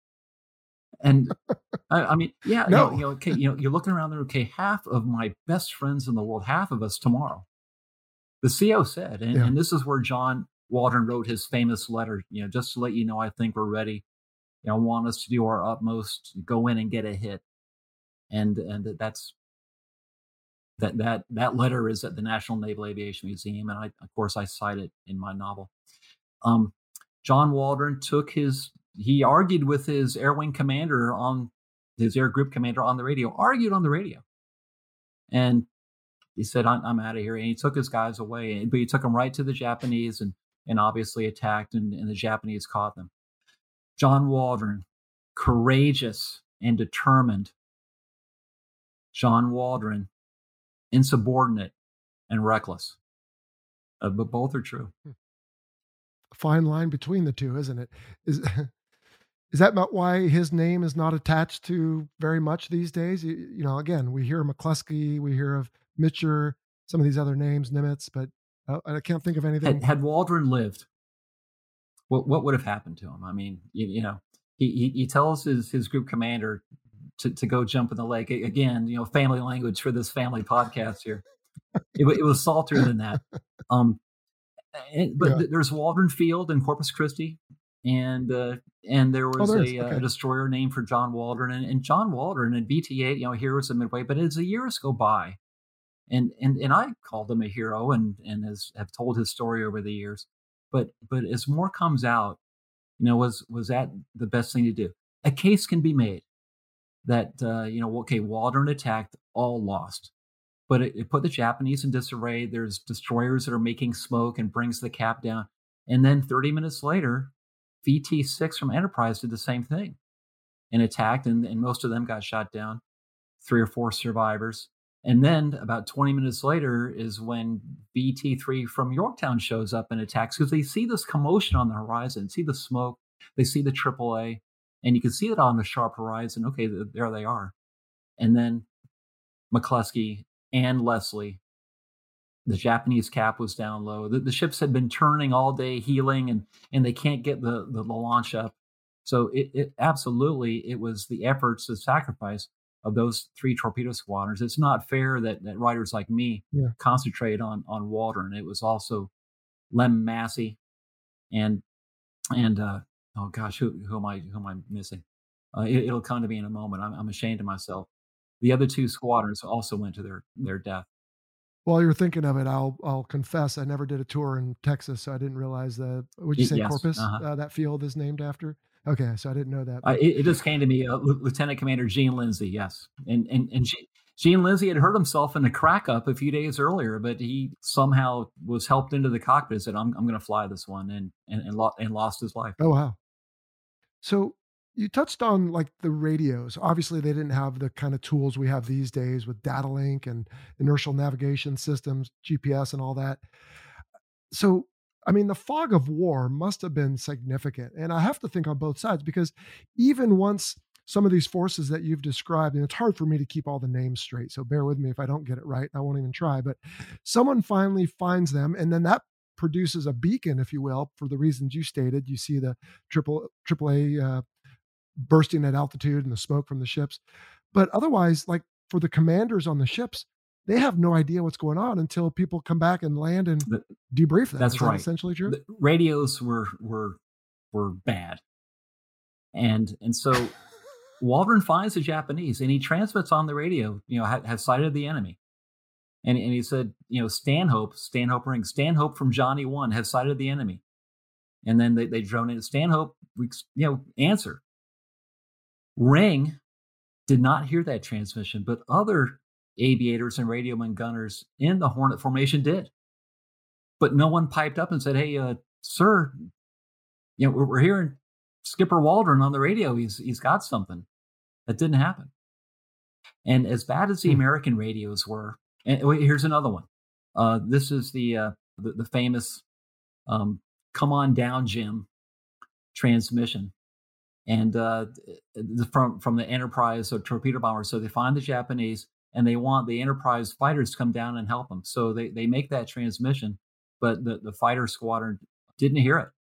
Speaker 4: And I, I mean, yeah,
Speaker 2: No.
Speaker 4: you know, you know, okay, you know, you're looking around there. Okay, half of my best friends in the world, half of us tomorrow. The C O said, and,
Speaker 2: Yeah.
Speaker 4: and this is where John Waldron wrote his famous letter. You know, just to let you know, I think we're ready. You know, I want us to do our utmost, go in and get a hit, and and that's that that that letter is at the National Naval Aviation Museum, and I, of course, I cite it in my novel. Um, John Waldron took his. He argued with his air wing commander on his air group commander on the radio, argued on the radio. And he said, I'm, I'm out of here. And he took his guys away, but he took them right to the Japanese and, and obviously attacked, and, and the Japanese caught them. John Waldron, courageous and determined. John Waldron, insubordinate and reckless. Uh, but both are true.
Speaker 2: A fine line between the two, isn't it? Is is that not why his name is not attached to very much these days? You, you know, again, we hear of McCluskey, we hear of Mitscher, some of these other names, Nimitz, but uh, I can't think of anything.
Speaker 4: Had, had Waldron lived, what what would have happened to him? I mean, you, you know, he, he he tells his his group commander to, to go jump in the lake. Again, you know, family language for this family podcast here. It, it was saltier than that. Um, and, but
Speaker 2: Yeah.
Speaker 4: th- there's Waldron Field in Corpus Christi, and uh, and there was
Speaker 2: Oh, there is.
Speaker 4: a, uh,
Speaker 2: Okay.
Speaker 4: a destroyer named for John Waldron, and, and John Waldron and B T eight, you know, heroes of Midway. But as the years go by, and and and I called him a hero, and and has have told his story over the years. But but as more comes out, you know, was was that the best thing to do? A case can be made that uh, you know, okay, Waldron attacked, all lost. But it, it put the Japanese in disarray. There's destroyers that are making smoke and brings the cap down. And then thirty minutes later, V T six from Enterprise did the same thing and attacked, and, and most of them got shot down, three or four survivors. And then about twenty minutes later is when V T three from Yorktown shows up and attacks, because they see this commotion on the horizon, see the smoke, they see the triple A, and you can see it on the sharp horizon. Okay, there they are. And then McCluskey and Leslie, the Japanese cap was down low. The, the ships had been turning all day, healing, and and they can't get the, the, the launch up. So it, it absolutely, it was the efforts, the sacrifice of those three torpedo squadrons. It's not fair that, that writers like me
Speaker 2: Yeah.
Speaker 4: concentrate on on Waldron. It was also Lem Massey and and uh, oh gosh, who who am I who am I missing? Uh, it, it'll come to me in a moment. I'm, I'm ashamed of myself. The other two squadrons also went to their their death.
Speaker 2: While you're thinking of it, I'll I'll confess I never did a tour in Texas, so I didn't realize that. Would you say
Speaker 4: Yes,
Speaker 2: Corpus?
Speaker 4: uh-huh.
Speaker 2: Uh, that field is named after. Okay, so I didn't know that.
Speaker 4: Uh, it, it just came to me, uh, L- Lieutenant Commander Gene Lindsay, yes. And and, and Gene, Gene Lindsay had hurt himself in a crack up a few days earlier, but he somehow was helped into the cockpit and said, I'm, I'm going to fly this one, and and and, lo- and lost his life.
Speaker 2: Oh, wow. So you touched on like the radios. Obviously, they didn't have the kind of tools we have these days with data link and inertial navigation systems, G P S and all that. So, I mean, the fog of war must have been significant. And I have to think on both sides, because even once some of these forces that you've described, and it's hard for me to keep all the names straight, so bear with me if I don't get it right. I won't even try, but someone finally finds them, and then that produces a beacon, if you will, for the reasons you stated. You see the triple triple A uh, bursting at altitude and the smoke from the ships. But otherwise, like for the commanders on the ships, they have no idea what's going on until people come back and land and the, debrief them.
Speaker 4: That's
Speaker 2: Is
Speaker 4: right.
Speaker 2: That essentially true?
Speaker 4: The radios were were were bad, and and so Waldron finds the Japanese and he transmits on the radio. You know, ha, has sighted the enemy, and and he said, you know, Stanhope, Stanhope ring, Stanhope from Johnny One has sighted the enemy, and then they they drone in. Stanhope, you know, answer. Ring did not hear that transmission, but other aviators and radiomen gunners in the Hornet formation did. But no one piped up and said, hey, uh, sir, you know, we're, we're hearing Skipper Waldron on the radio. He's he's got something. That didn't happen. And as bad as the American radios were, and wait, here's another one. Uh, this is the, uh, the, the famous um, come on down, Jim transmission. And uh, from, from the Enterprise, so torpedo bombers. So they find the Japanese, and they want the Enterprise fighters to come down and help them. So they, they make that transmission, but the, the fighter squadron didn't hear it.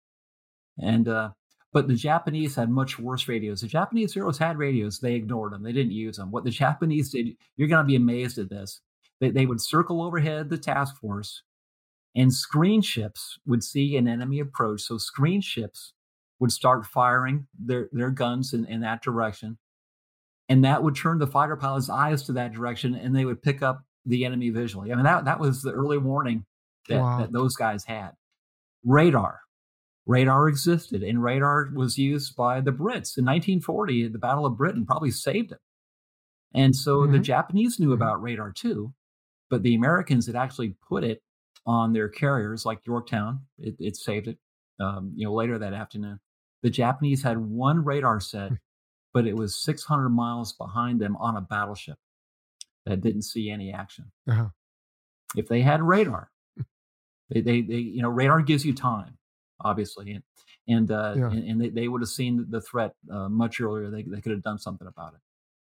Speaker 4: And uh, but the Japanese had much worse radios. The Japanese heroes had radios. They ignored them. They didn't use them. What the Japanese did, you're going to be amazed at this. They, they would circle overhead the task force, and screen ships would see an enemy approach. So screen ships would start firing their, their guns in, in that direction. And that would turn the fighter pilot's eyes to that direction, and they would pick up the enemy visually. I mean, that, that was the early warning that, wow. that those guys had. Radar. Radar existed, and radar was used by the Brits. In nineteen forty, the Battle of Britain probably saved it. And so mm-hmm. the Japanese knew about radar too, but the Americans had actually put it on their carriers like Yorktown. It, it saved it um, you know, later that afternoon. The Japanese had one radar set, but it was six hundred miles behind them on a battleship that didn't see any action. Uh-huh. If they had radar, they, they, they, you know, radar gives you time, obviously, and and uh, yeah. and, and they, they would have seen the threat uh, much earlier. They they could have done something about it.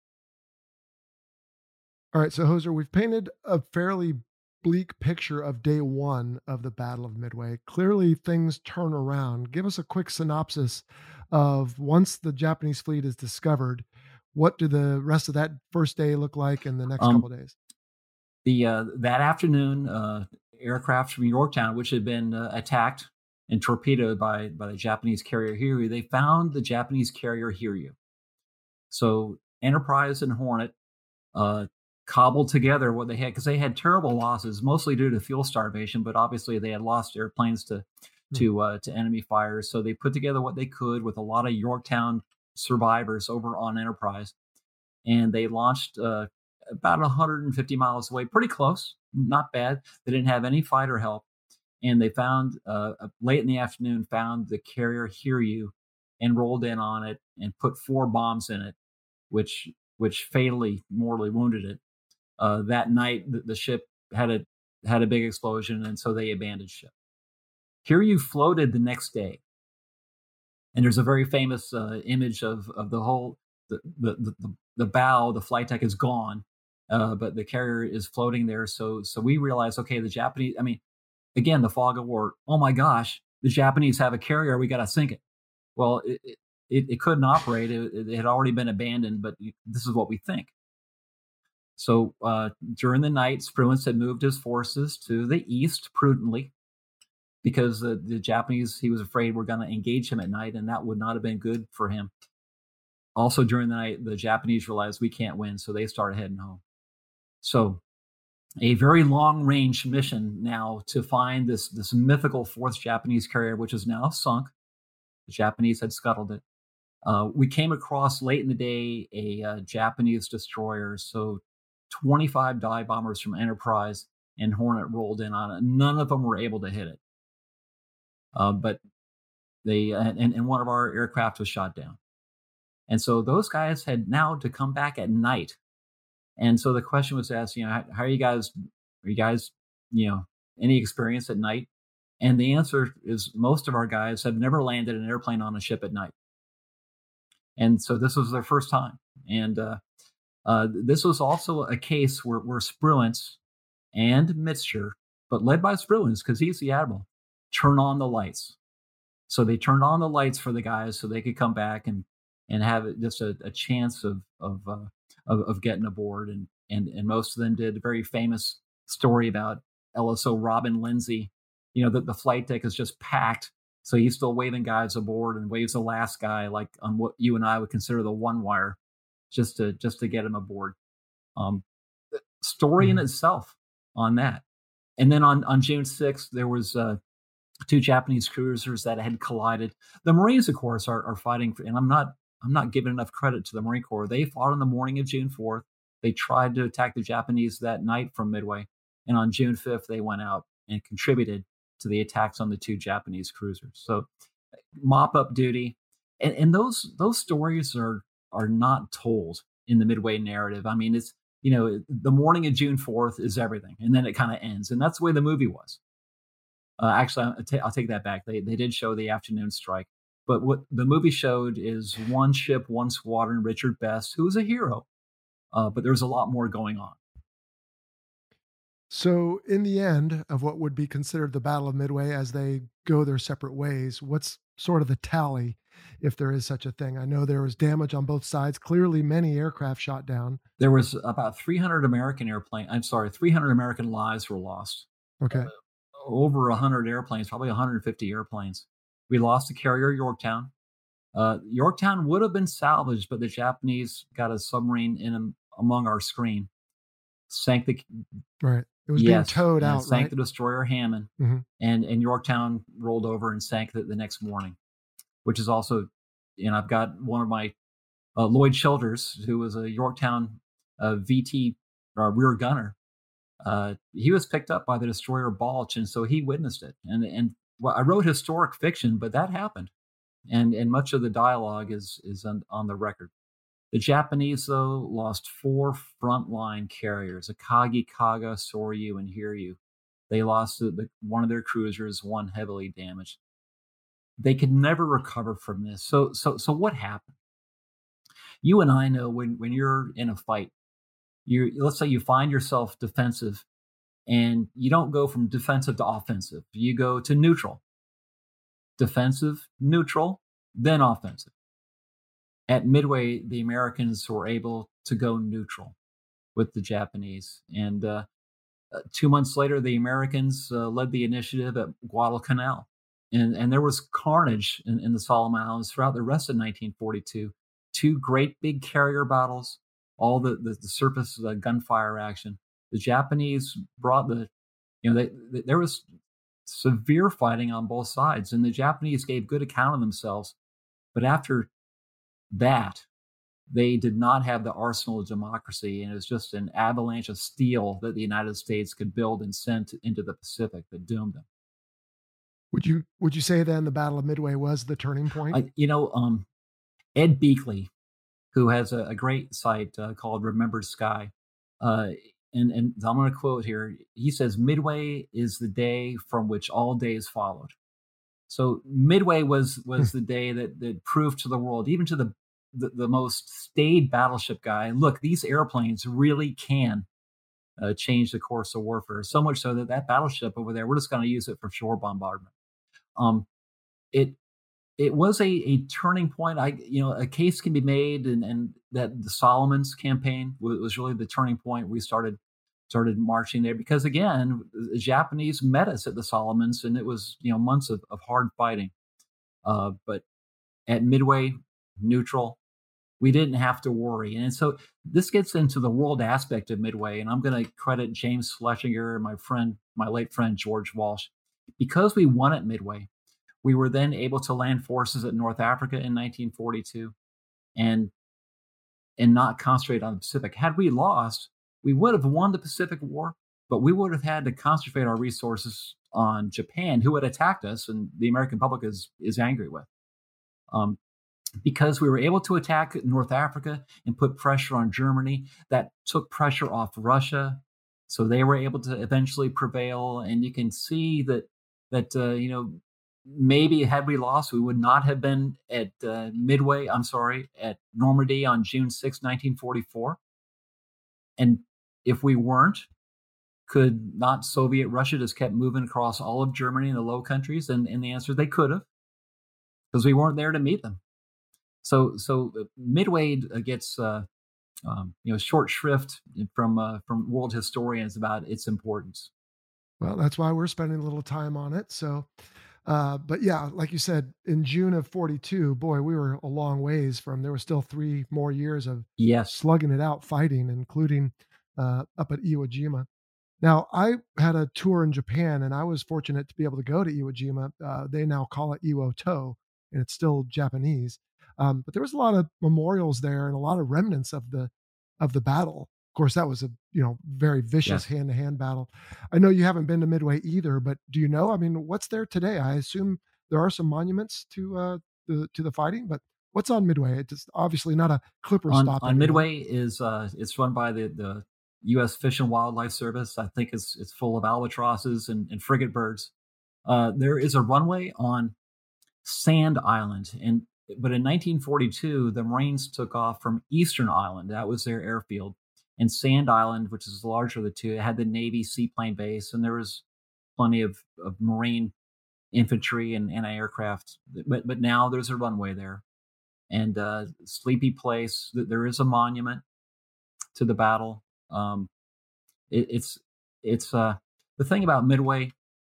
Speaker 2: All right, so Hoser, we've painted a fairly bleak picture of day one of the Battle of Midway. Clearly, things turn around. Give us a quick synopsis of once the Japanese fleet is discovered, what do the rest of that first day look like in the next um, couple of days?
Speaker 4: The uh, that afternoon, uh, aircraft from Yorktown, which had been uh, attacked and torpedoed by by the Japanese carrier Hiryu, they found the Japanese carrier Hiryu. So Enterprise and Hornet uh, cobbled together what they had, because they had terrible losses, mostly due to fuel starvation, but obviously they had lost airplanes to mm-hmm. to uh, to enemy fires. So they put together what they could with a lot of Yorktown survivors over on Enterprise, and they launched uh, about one hundred fifty miles away, pretty close, not bad. They didn't have any fighter help, and they found uh, late in the afternoon found the carrier Hiryu and rolled in on it and put four bombs in it, which which fatally, mortally wounded it. Uh, that night, the, the ship had a had a big explosion, and so they abandoned ship. Hiryu floated the next day, and there's a very famous uh, image of of the whole the the, the the bow, the flight deck is gone, uh, but the carrier is floating there. So so we realized, okay, the Japanese. I mean, again, the fog of war. Oh my gosh, the Japanese have a carrier. We got to sink it. Well, it it, it couldn't operate. It, it had already been abandoned. But this is what we think. So uh, during the night, Spruance had moved his forces to the east prudently, because the, the Japanese, he was afraid were going to engage him at night, and that would not have been good for him. Also during the night, the Japanese realized we can't win, so they started heading home. So a very long-range mission now to find this, this mythical fourth Japanese carrier, which is now sunk. The Japanese had scuttled it. Uh, we came across late in the day a uh, Japanese destroyer, so twenty-five dive bombers from Enterprise and Hornet rolled in on it. None of them were able to hit it. Uh, but they and, and one of our aircraft was shot down. And so those guys had now to come back at night. And so the question was asked, you know, how, how are you guys, are you guys, you know, any experience at night? And the answer is most of our guys have never landed an airplane on a ship at night. And so this was their first time. And uh, uh, this was also a case where, where Spruance and Mitzer, but led by Spruance because he's the admiral, turn on the lights. So they turned on the lights for the guys so they could come back and and have just a, a chance of of uh, of, of getting aboard, and and and most of them did. A very famous story about L S O Robin Lindsay. You know, that the flight deck is just packed, so he's still waving guys aboard and waves the last guy like on what you and I would consider the one wire, just to just to get him aboard. Um, story mm-hmm. in itself on that. And then on on June sixth, there was uh, two Japanese cruisers that had collided. The Marines, of course, are, are fighting for, and I'm not I'm not giving enough credit to the Marine Corps. They fought on the morning of June fourth. They tried to attack the Japanese that night from Midway, and on June fifth, they went out and contributed to the attacks on the two Japanese cruisers. So, mop-up duty, and, and those those stories are are not told in the Midway narrative. I mean, it's, you know, the morning of June fourth is everything, and then it kind of ends, and that's the way the movie was. Uh, actually, I'll, t- I'll take that back. They they did show the afternoon strike, but what the movie showed is one ship, one squadron, Richard Best, who was a hero, uh, but there's a lot more going on.
Speaker 2: So, in the end of what would be considered the Battle of Midway, as they go their separate ways, what's sort of the tally, if there is such a thing? I know there was damage on both sides. Clearly, many aircraft shot down.
Speaker 4: There was about three hundred American airplanes. I'm sorry, three hundred American lives were lost.
Speaker 2: Okay.
Speaker 4: Uh, over one hundred airplanes, probably one hundred fifty airplanes. We lost the carrier Yorktown. Uh, Yorktown would have been salvaged, but the Japanese got a submarine in among our screen. Sank the...
Speaker 2: Right. It was
Speaker 4: yes,
Speaker 2: being towed out,
Speaker 4: sank
Speaker 2: right?
Speaker 4: the destroyer Hammond,
Speaker 2: mm-hmm.
Speaker 4: and, and Yorktown rolled over and sank the, the next morning, which is also, you know, I've got one of my, uh, Lloyd Childers, who was a Yorktown uh, V T uh, rear gunner. Uh, he was picked up by the destroyer Balch, and so he witnessed it. And and well, I wrote historic fiction, but that happened, and and much of the dialogue is is on, on the record. The Japanese, though, lost four frontline carriers, Akagi, Kaga, Soryu, and Hiryu. They lost the, the, one of their cruisers, one heavily damaged. They could never recover from this. So, so, so what happened? You and I know when, when you're in a fight, you let's say you find yourself defensive, and you don't go from defensive to offensive. You go to neutral. Defensive, neutral, then offensive. At Midway, the Americans were able to go neutral with the Japanese. And uh, uh, two months later, the Americans uh, led the initiative at Guadalcanal. And, and there was carnage in, in the Solomon Islands throughout the rest of nineteen forty-two. Two great big carrier battles, all the, the, the surface uh, gunfire action. The Japanese brought the, you know, they, they, there was severe fighting on both sides. And the Japanese gave good account of themselves. But after that, they did not have the arsenal of democracy, and it was just an avalanche of steel that the United States could build and send into the Pacific that doomed them.
Speaker 2: Would you would you say then the Battle of Midway was the turning point?
Speaker 4: I, you know, um, Ed Beakley, who has a, a great site uh, called Remembered Sky, uh, and, and I'm going to quote here. He says, "Midway is the day from which all days followed." So Midway was was the day that, that proved to the world, even to the, the, the most staid battleship guy, look, these airplanes really can uh, change the course of warfare. So much so that that battleship over there, we're just going to use it for shore bombardment. Um, it it was a, a turning point. I you know a case can be made, and, and that the Solomons campaign was, was really the turning point. We started. started marching there because, again, the Japanese met us at the Solomons, and it was, you know, months of, of hard fighting. Uh, but at Midway, neutral, we didn't have to worry. And so this gets into the world aspect of Midway, and I'm going to credit James Schlesinger and my friend, my late friend, George Walsh. Because we won at Midway, we were then able to land forces at North Africa in nineteen forty-two and, and not concentrate on the Pacific. Had we lost, we would have won the Pacific War, but we would have had to concentrate our resources on Japan, who had attacked us, and the American public is is angry with. Um, because we were able to attack North Africa and put pressure on Germany, that took pressure off Russia, so they were able to eventually prevail. And you can see that that uh, you know maybe had we lost, we would not have been at uh, Midway. I'm sorry, at Normandy on June sixth, nineteen forty-four, and if we weren't, could not Soviet Russia just kept moving across all of Germany and the Low Countries? And, and the answer, they could have, because we weren't there to meet them. So so Midway gets uh, um, you know, short shrift from uh, from world historians about its importance.
Speaker 2: Well, that's why we're spending a little time on it. So, uh, but yeah, like you said, in June of forty-two, boy, we were a long ways from. There were still three more years of
Speaker 4: Yes.
Speaker 2: slugging it out, fighting, including uh, up at Iwo Jima. Now, I had a tour in Japan, and I was fortunate to be able to go to Iwo Jima. Uh, they now call it Iwo To, and it's still Japanese. Um, but there was a lot of memorials there and a lot of remnants of the of the battle. Of course, that was a you know very vicious
Speaker 4: Yes.
Speaker 2: hand to hand battle. I know you haven't been to Midway either, but do you know? I mean, what's there today? I assume there are some monuments to uh, the to the fighting, but what's on Midway? It's obviously not a clipper
Speaker 4: On,
Speaker 2: stop.
Speaker 4: on
Speaker 2: anymore.
Speaker 4: Midway is uh, it's run by the the U S Fish and Wildlife Service. I think it's it's full of albatrosses and, and frigate birds. Uh, there is a runway on Sand Island, and but in nineteen forty-two, the Marines took off from Eastern Island. That was their airfield. And Sand Island, which is the larger of the two, it had the Navy seaplane base, and there was plenty of, of Marine infantry and anti-aircraft. But but now there's a runway there, and uh, sleepy place. There is a monument to the battle. Um, it, it's it's uh, the thing about Midway.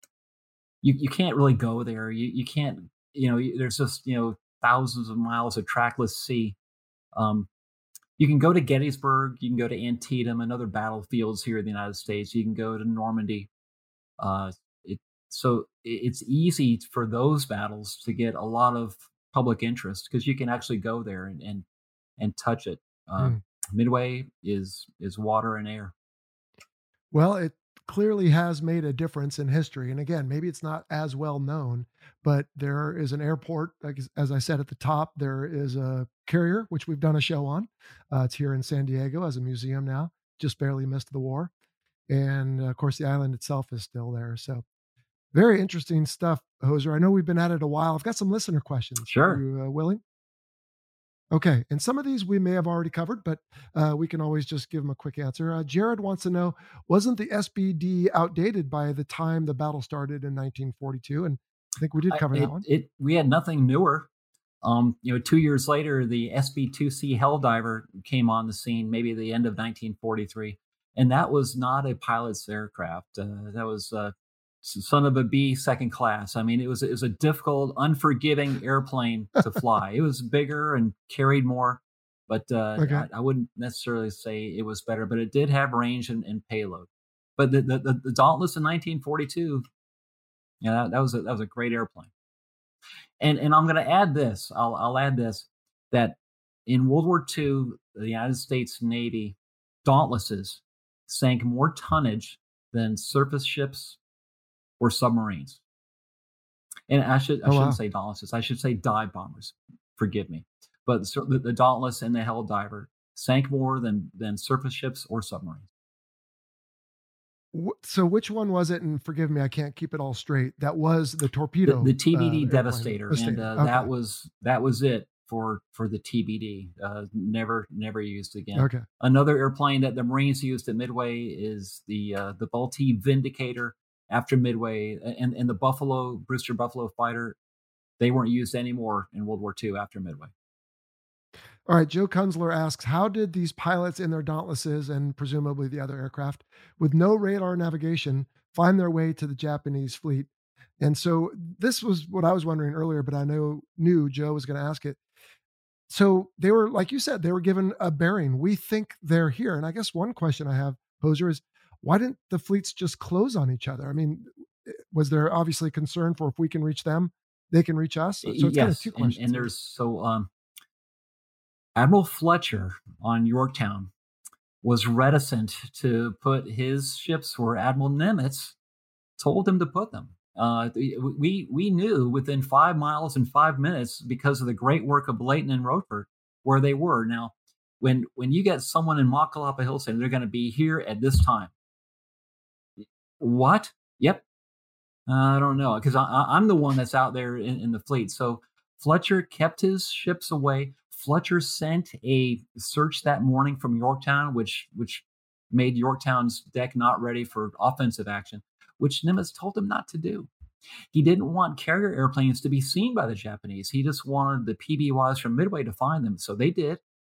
Speaker 4: You you can't really go there. You you can't you know. There's just you know thousands of miles of trackless sea. Um, you can go to Gettysburg. You can go to Antietam and other battlefields here in the United States. You can go to Normandy. Uh, it, so it's easy for those battles to get a lot of public interest because you can actually go there and and, and touch it. Uh, mm. Midway is is water and air.
Speaker 2: Well, it clearly has made a difference in history. And again, maybe it's not as well known, but there is an airport. Like, as I said at the top, there is a carrier, which we've done a show on. Uh, it's here in San Diego as a museum now, just barely missed the war. And of course, the island itself is still there. So very interesting stuff, Hoser. I know we've been at it a while. I've got some listener questions.
Speaker 4: Sure.
Speaker 2: Are you uh, willing? Okay. And some of these we may have already covered, but uh, we can always just give them a quick answer. Uh, Jared wants to know, wasn't the S B D outdated by the time the battle started in nineteen forty-two? And I think we did cover
Speaker 4: I, it,
Speaker 2: that one.
Speaker 4: It, we had nothing newer. Um, you know, two years later, the S B two C Helldiver came on the scene, maybe at the end of nineteen forty-three. And that was not a pilot's aircraft. Uh, that was uh, son of a B second class. I mean, it was, it was a difficult, unforgiving airplane to fly. It was bigger and carried more, but uh, okay. I, I wouldn't necessarily say it was better, but it did have range and, and payload. But the, the, the, the Dauntless in nineteen forty-two, yeah, that, that was a, that was a great airplane. And and I'm going to add this. I'll I'll add this that in World War Two, the United States Navy Dauntlesses sank more tonnage than surface ships or submarines. And I should I oh, shouldn't wow. say Dauntlesses. I should say dive bombers. Forgive me. But the, the Dauntless and the Helldiver sank more than than surface ships or submarines.
Speaker 2: So which one was it? And forgive me, I can't keep it all straight. That was the torpedo,
Speaker 4: the, the T B D uh, Devastator,
Speaker 2: airplane.
Speaker 4: and uh,
Speaker 2: okay.
Speaker 4: that was that was it for for the T B D. Uh, never never used again.
Speaker 2: Okay.
Speaker 4: Another airplane that the Marines used at Midway is the uh, the Vultee Vindicator after Midway, and and the Buffalo Brewster Buffalo Fighter. They weren't used anymore in World War Two after Midway.
Speaker 2: All right, Joe Kunzler asks, how did these pilots in their Dauntlesses and presumably the other aircraft with no radar navigation find their way to the Japanese fleet? And so this was what I was wondering earlier, but I know knew Joe was going to ask it. So they were, like you said, they were given a bearing. We think they're here. And I guess one question I have, Hoser, is why didn't the fleets just close on each other? I mean, was there obviously concern for if we can reach them, they can reach us? So it's
Speaker 4: yes,
Speaker 2: kind of two questions.
Speaker 4: And, and there's so... um Admiral Fletcher on Yorktown was reticent to put his ships where Admiral Nimitz told him to put them. Uh, we we knew within five miles and five minutes because of the great work of Blayton and Rochefort where they were. Now, when when you get someone in Makalapa Hill saying they're going to be here at this time, what? Yep, uh, I don't know because I'm the one that's out there in, in the fleet. So Fletcher kept his ships away. Fletcher sent a search that morning from Yorktown, which which made Yorktown's deck not ready for offensive action, which Nimitz told him not to do. He didn't want carrier airplanes to be seen by the Japanese. He just wanted the P B Ys from Midway to find them. So they did.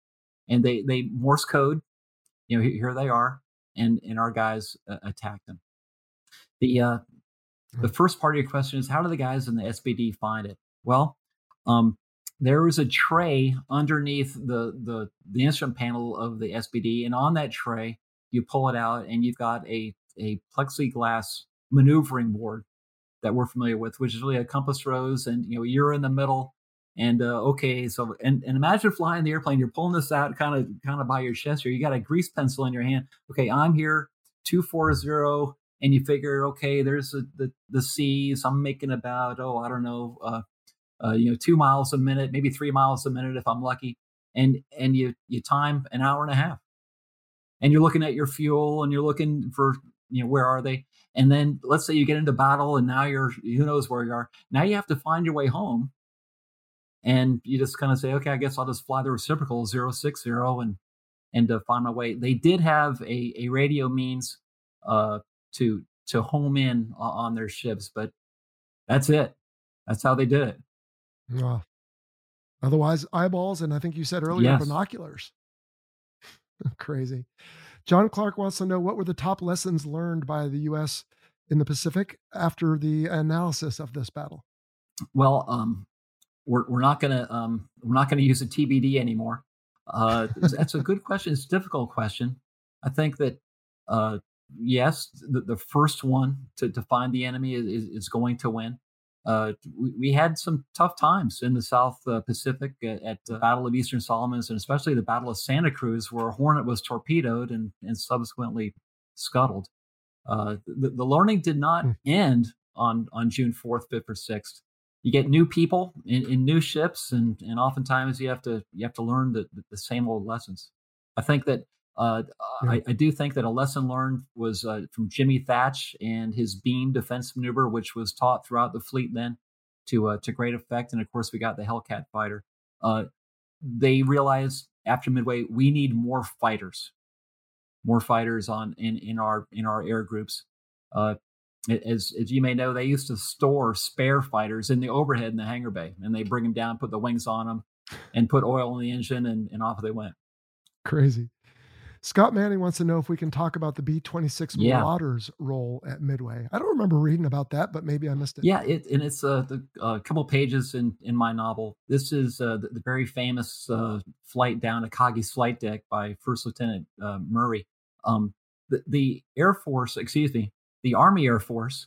Speaker 4: and they they Morse code. You know, here they are, and and our guys uh, attacked them. The uh, the first part of your question is, how do the guys in the S B D find it? Well, um, there was a tray underneath the, the the instrument panel of the S B D, and on that tray, you pull it out, and you've got a a plexiglass maneuvering board that we're familiar with, which is really a compass rose, and you know you're in the middle. And uh, okay, so and, and imagine flying the airplane. You're pulling this out, kind of kind of by your chest here. You got a grease pencil in your hand. Okay, I'm here, two four zero. And you figure, okay, there's a, the the seas. I'm making about oh, I don't know, uh, uh, you know, two miles a minute, maybe three miles a minute if I'm lucky. And and you you time an hour and a half, and you're looking at your fuel, and you're looking for, you know, where are they? And then let's say you get into battle, and now you're who knows where you are. Now you have to find your way home, and you just kind of say, okay, I guess I'll just fly the reciprocal zero six zero and and uh, find my way. They did have a a radio means. Uh, to to home in on their ships, but that's it. That's how they did it.
Speaker 2: Wow. Otherwise, eyeballs, and I think you said earlier,
Speaker 4: yes.
Speaker 2: binoculars. Crazy. John Clark wants to know, what were the top lessons learned by the U S in the Pacific after the analysis of this battle?
Speaker 4: Well, um, we're we're not gonna um, we're not gonna use a T B D anymore. Uh, that's a good question. It's a difficult question. I think that. Uh, Yes, the, the first one to, to find the enemy is, is going to win. Uh, we, we had some tough times in the South uh, Pacific at, at the Battle of Eastern Solomons, and especially the Battle of Santa Cruz, where a Hornet was torpedoed and, and subsequently scuttled. Uh, the, the learning did not mm. end on, on June fourth, fifth, or sixth. You get new people in, in new ships, and, and oftentimes you have to you have to learn the, the same old lessons. I think that Uh, yeah. I, I do think that a lesson learned was uh, from Jimmy Thatch and his beam defense maneuver, which was taught throughout the fleet then to uh, to great effect. And of course, we got the Hellcat fighter. Uh, they realized after Midway, we need more fighters, more fighters on in, in our in our air groups. Uh, as as you may know, they used to store spare fighters in the overhead in the hangar bay, and they bring them down, put the wings on them, and put oil in the engine, and, and off they went.
Speaker 2: Crazy. Scott Manning wants to know if we can talk about the B twenty-six
Speaker 4: yeah.
Speaker 2: Marauders role at Midway. I don't remember reading about that, but maybe I missed it.
Speaker 4: Yeah, it, and it's a uh, uh, couple pages in, in my novel. This is uh, the, the very famous uh, flight down Akagi's flight deck by First Lieutenant uh, Murray. Um, the, the Air Force, excuse me, the Army Air Force,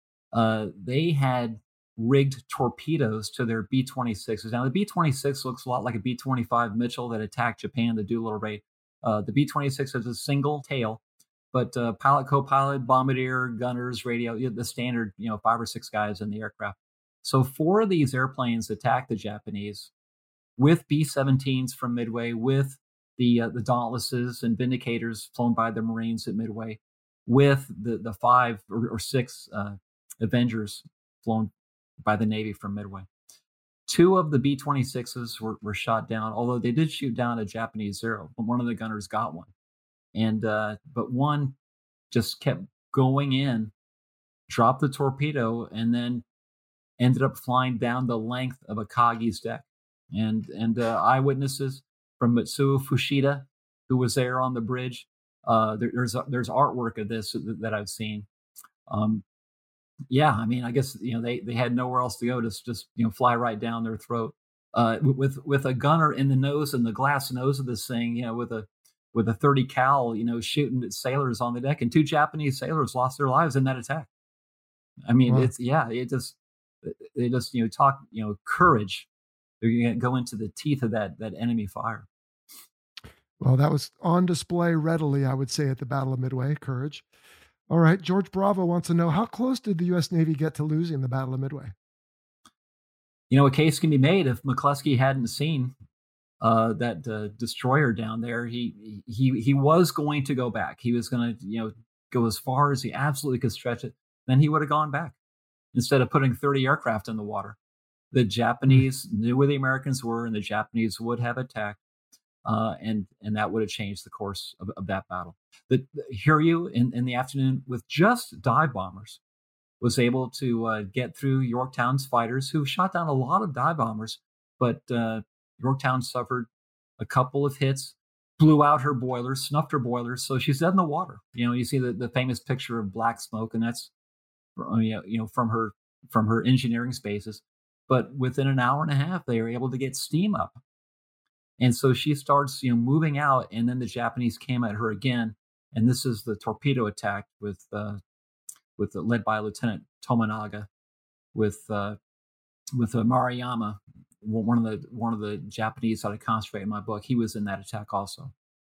Speaker 4: uh, they had rigged torpedoes to their B twenty-sixes. Now, the B twenty-six looks a lot like a B twenty-five Mitchell that attacked Japan, the Doolittle raid. Uh, the B twenty-six has a single tail, but uh, pilot, co-pilot, bombardier, gunners, radio, the standard, you know, five or six guys in the aircraft. So four of these airplanes attacked the Japanese with B seventeens from Midway, with the uh, the Dauntlesses and Vindicators flown by the Marines at Midway, with the, the five or, or six uh, Avengers flown by the Navy from Midway. Two of the B twenty-sixes were, were shot down, although they did shoot down a Japanese Zero, but one of the gunners got one. And uh, but one just kept going in, dropped the torpedo, and then ended up flying down the length of Akagi's deck. And and uh, eyewitnesses from Mitsuo Fushida, who was there on the bridge, uh, there, there's there's artwork of this that, that I've seen. Um, Yeah, I mean, I guess, you know, they, they had nowhere else to go, to just, you know, fly right down their throat. Uh, with with a gunner in the nose and the glass nose of this thing, you know, with a with a thirty cal, you know, shooting at sailors on the deck, and two Japanese sailors lost their lives in that attack. I mean, wow. it's yeah, it just they just you know talk you know courage. They're going to go into the teeth of that that enemy fire.
Speaker 2: Well, that was on display readily, I would say, at the Battle of Midway. Courage. All right. George Bravo wants to know, how close did the U S Navy get to losing the Battle of Midway?
Speaker 4: You know, a case can be made if McCluskey hadn't seen uh, that uh, destroyer down there. He he he was going to go back. He was going to you know go as far as he absolutely could stretch it. Then he would have gone back instead of putting thirty aircraft in the water. The Japanese mm-hmm. knew where the Americans were, and the Japanese would have attacked. Uh, and and that would have changed the course of, of that battle. The, the Hiryu in, in the afternoon, with just dive bombers, was able to uh, get through Yorktown's fighters, who shot down a lot of dive bombers, but uh, Yorktown suffered a couple of hits. blew out her boilers, snuffed her boilers, so she's dead in the water. You know, you see the, the famous picture of black smoke, and that's you know from her from her engineering spaces. But within an hour and a half, they were able to get steam up, and so she starts you know moving out, and then the Japanese came at her again, and this is the torpedo attack with uh, with uh, led by Lieutenant Tomonaga, with uh, with uh, Maruyama. One of the one of the Japanese that I concentrate in my book, he was in that attack also.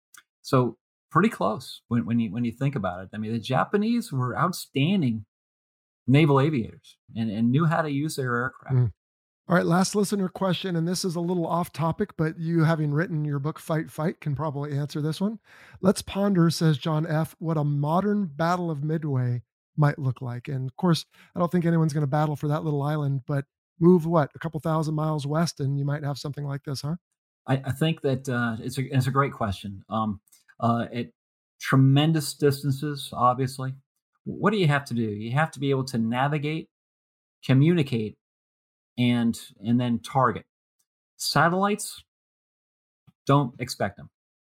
Speaker 4: So pretty close when, when you when you think about it. I mean, the Japanese were outstanding naval aviators and, and knew how to use their aircraft. Mm.
Speaker 2: All right, last listener question, and this is a little off topic, but you having written your book Fight Fight can probably answer this one. Let's ponder, says John F., what a modern Battle of Midway might look like. And of course, I don't think anyone's going to battle for that little island, but move what a couple thousand miles west, and you might have something like this, huh?
Speaker 4: I, I think that uh, it's a it's a great question. Um, uh, at tremendous distances, obviously, what do you have to do? You have to be able to navigate, communicate, and and then target. Satellites, don't expect them.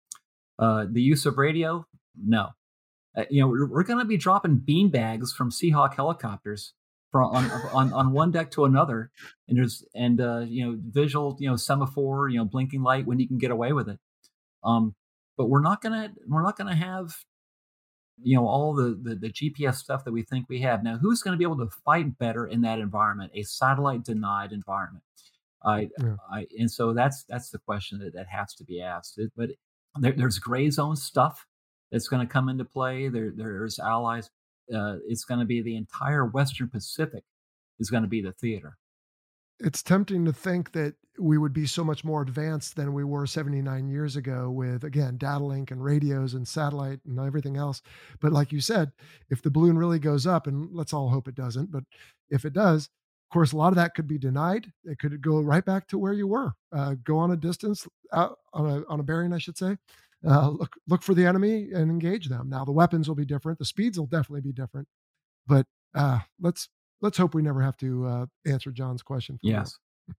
Speaker 4: Uh, the use of radio, no. Uh, you know, we're, we're going to be dropping beanbags from Seahawk helicopters from on, on on one deck to another, and there's and uh, you know visual you know semaphore you know blinking light when you can get away with it. Um, but we're not gonna we're not gonna have you know all the, the the G P S stuff that we think we have now. Who's going to be able to fight better in that environment, a satellite denied environment? I, yeah. I and so that's that's the question that, that has to be asked. It, but there, there's gray zone stuff that's going to come into play. There there's allies. Uh, it's going to be the entire Western Pacific is going to be the theater.
Speaker 2: It's tempting to think that we would be so much more advanced than we were seventy-nine years ago with, again, data link and radios and satellite and everything else. But like you said, if the balloon really goes up, and let's all hope it doesn't, but if it does, of course, a lot of that could be denied. It could go right back to where you were, uh, go on a distance, out on a, on a bearing, I should say. Uh, look look for the enemy and engage them. Now the weapons will be different, the speeds will definitely be different, but uh, let's let's hope we never have to uh, answer John's question.
Speaker 4: Yes.
Speaker 2: That.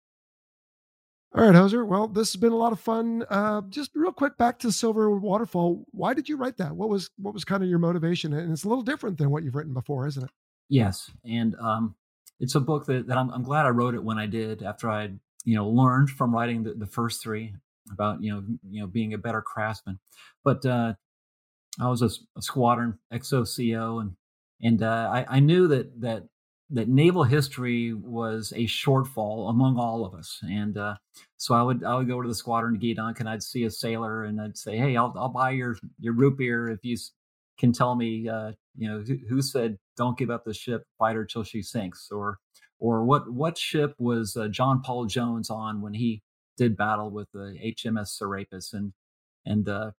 Speaker 2: All right, Hoser. Well, this has been a lot of fun. Uh, just real quick, back to Silver Waterfall. Why did you write that? What was what was kind of your motivation? And it's a little different than what you've written before, isn't it?
Speaker 4: Yes, and um, it's a book that, that I'm, I'm glad I wrote it when I did, after I you know learned from writing the, the first three about you know you know being a better craftsman. But uh, I was a, a squadron X O C O, and and uh, I, I knew that that that naval history was a shortfall among all of us. And uh, so I would I would go to the squadron Geedunk, and I'd see a sailor, and I'd say, "Hey, I'll I'll buy your your root beer if you can tell me uh, you know who, who said don't give up the ship, fight her till she sinks," or or what what ship was uh, John Paul Jones on when he did battle with the H M S Serapis. And and uh,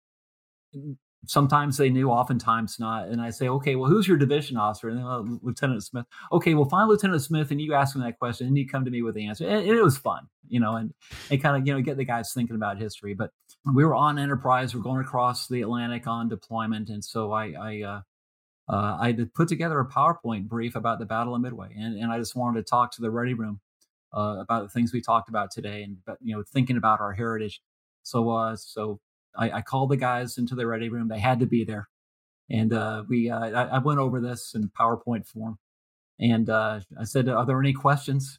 Speaker 4: sometimes they knew, oftentimes not. And I say, okay, well, who's your division officer? And then, uh, Lieutenant Smith. Okay, well, find Lieutenant Smith, and you ask him that question, and you come to me with the answer. And, and it was fun, you know, and, and kind of, you know, get the guys thinking about history. But we were on Enterprise. We're going across the Atlantic on deployment. And so I, I, uh, uh, I did put together a PowerPoint brief about the Battle of Midway. And, and I just wanted to talk to the ready room uh, about the things we talked about today, and, but, you know, thinking about our heritage. So, uh, so, I, I called the guys into the ready room. They had to be there. And uh, we, uh, I, I went over this in PowerPoint form. And uh, I said, are there any questions?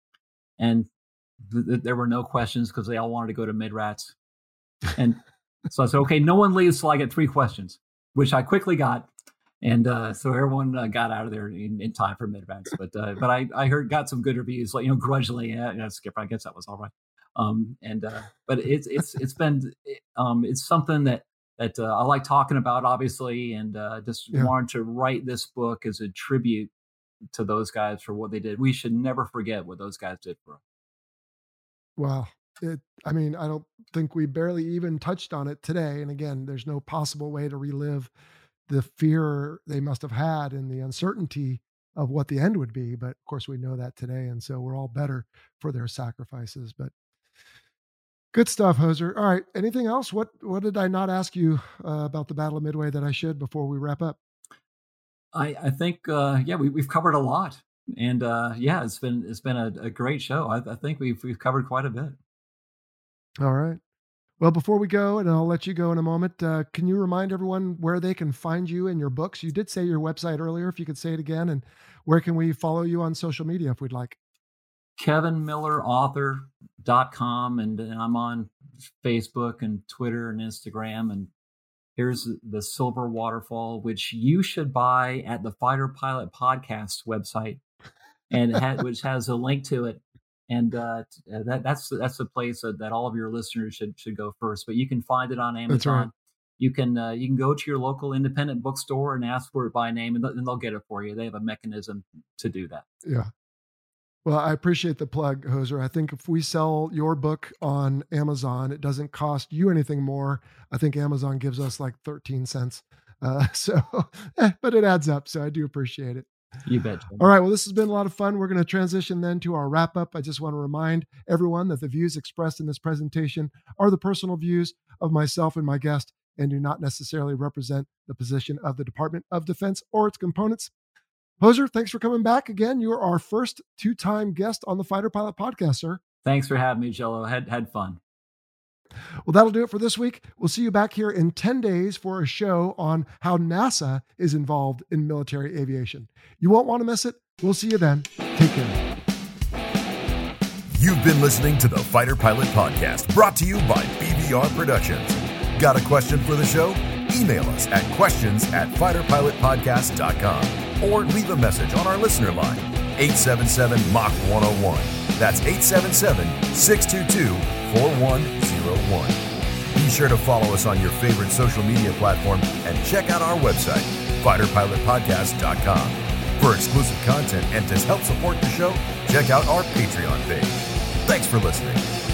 Speaker 4: And th- th- there were no questions, because they all wanted to go to Mid-Rats. And so I said, okay, no one leaves till I get three questions, which I quickly got. And uh, so everyone uh, got out of there in, in time for Mid-Rats. But uh, but I, I heard, got some good reviews, like, you know, grudgingly, yeah, you know, Skipper, I guess that was all right. Um, and, uh, but it's, it's, it's been, um, it's something that, that, uh, I like talking about, obviously. And, uh, just yeah. wanted to write this book as a tribute to those guys for what they did. We should never forget what those guys did for us.
Speaker 2: Wow. It, I mean, I don't think we barely even touched on it today. And again, there's no possible way to relive the fear they must have had and the uncertainty of what the end would be. But of course we know that today. And so we're all better for their sacrifices. But good stuff, Hoser. All right. Anything else? What What did I not ask you uh, about the Battle of Midway that I should before we wrap up?
Speaker 4: I, I think, uh, yeah, we, we've covered a lot, and uh, yeah, it's been it's been a, a great show. I, I think we've we've covered quite a bit.
Speaker 2: All right. Well, before we go, and I'll let you go in a moment, uh, can you remind everyone where they can find you and your books? You did say your website earlier, if you could say it again, and where can we follow you on social media if we'd like?
Speaker 4: kevin miller author dot com, and, and I'm on Facebook and Twitter and Instagram. And here's the Silver Waterfall, which you should buy at the Fighter Pilot Podcast website, and ha- which has a link to it. And uh, that, that's that's the place that, that all of your listeners should should go first. But you can find it on Amazon.
Speaker 2: That's right.
Speaker 4: You can uh, you can go to your local independent bookstore and ask for it by name, and, th- and they'll get it for you. They have a mechanism to do that.
Speaker 2: Yeah. Well, I appreciate the plug, Hoser. I think if we sell your book on Amazon, it doesn't cost you anything more. I think Amazon gives us like thirteen cents. Uh, so, eh, but it adds up. So I do appreciate it.
Speaker 4: You bet.
Speaker 2: All right. Well, this has been a lot of fun. We're going to transition then to our wrap up. I just want to remind everyone that the views expressed in this presentation are the personal views of myself and my guest and do not necessarily represent the position of the Department of Defense or its components. Hoser, thanks for coming back again. You are our first two-time guest on the Fighter Pilot Podcast, sir.
Speaker 4: Thanks for having me, Jello. Had had fun.
Speaker 2: Well, that'll do it for this week. We'll see you back here in ten days for a show on how NASA is involved in military aviation. You won't want to miss it. We'll see you then. Take care.
Speaker 3: You've been listening to the Fighter Pilot Podcast, brought to you by B V R Productions. Got a question for the show? Email us at questions at fighter pilot podcast dot com or leave a message on our listener line, eight seven seven M A C H one oh one. That's eight seven seven, six two two, four one zero one. Be sure to follow us on your favorite social media platform and check out our website, fighter pilot podcast dot com. For exclusive content and to help support the show, check out our Patreon page. Thanks for listening.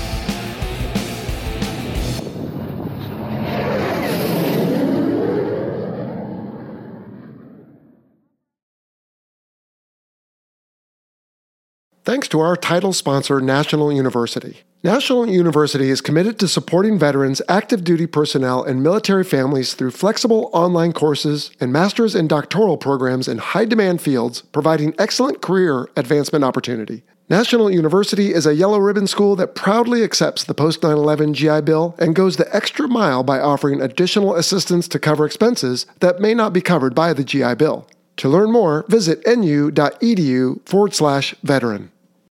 Speaker 1: Thanks to our title sponsor, National University. National University is committed to supporting veterans, active duty personnel, and military families through flexible online courses and master's and doctoral programs in high-demand fields, providing excellent career advancement opportunity. National University is a yellow ribbon school that proudly accepts the post nine eleven G I Bill and goes the extra mile by offering additional assistance to cover expenses that may not be covered by the G I Bill. To learn more, visit nu.edu forward slash veteran.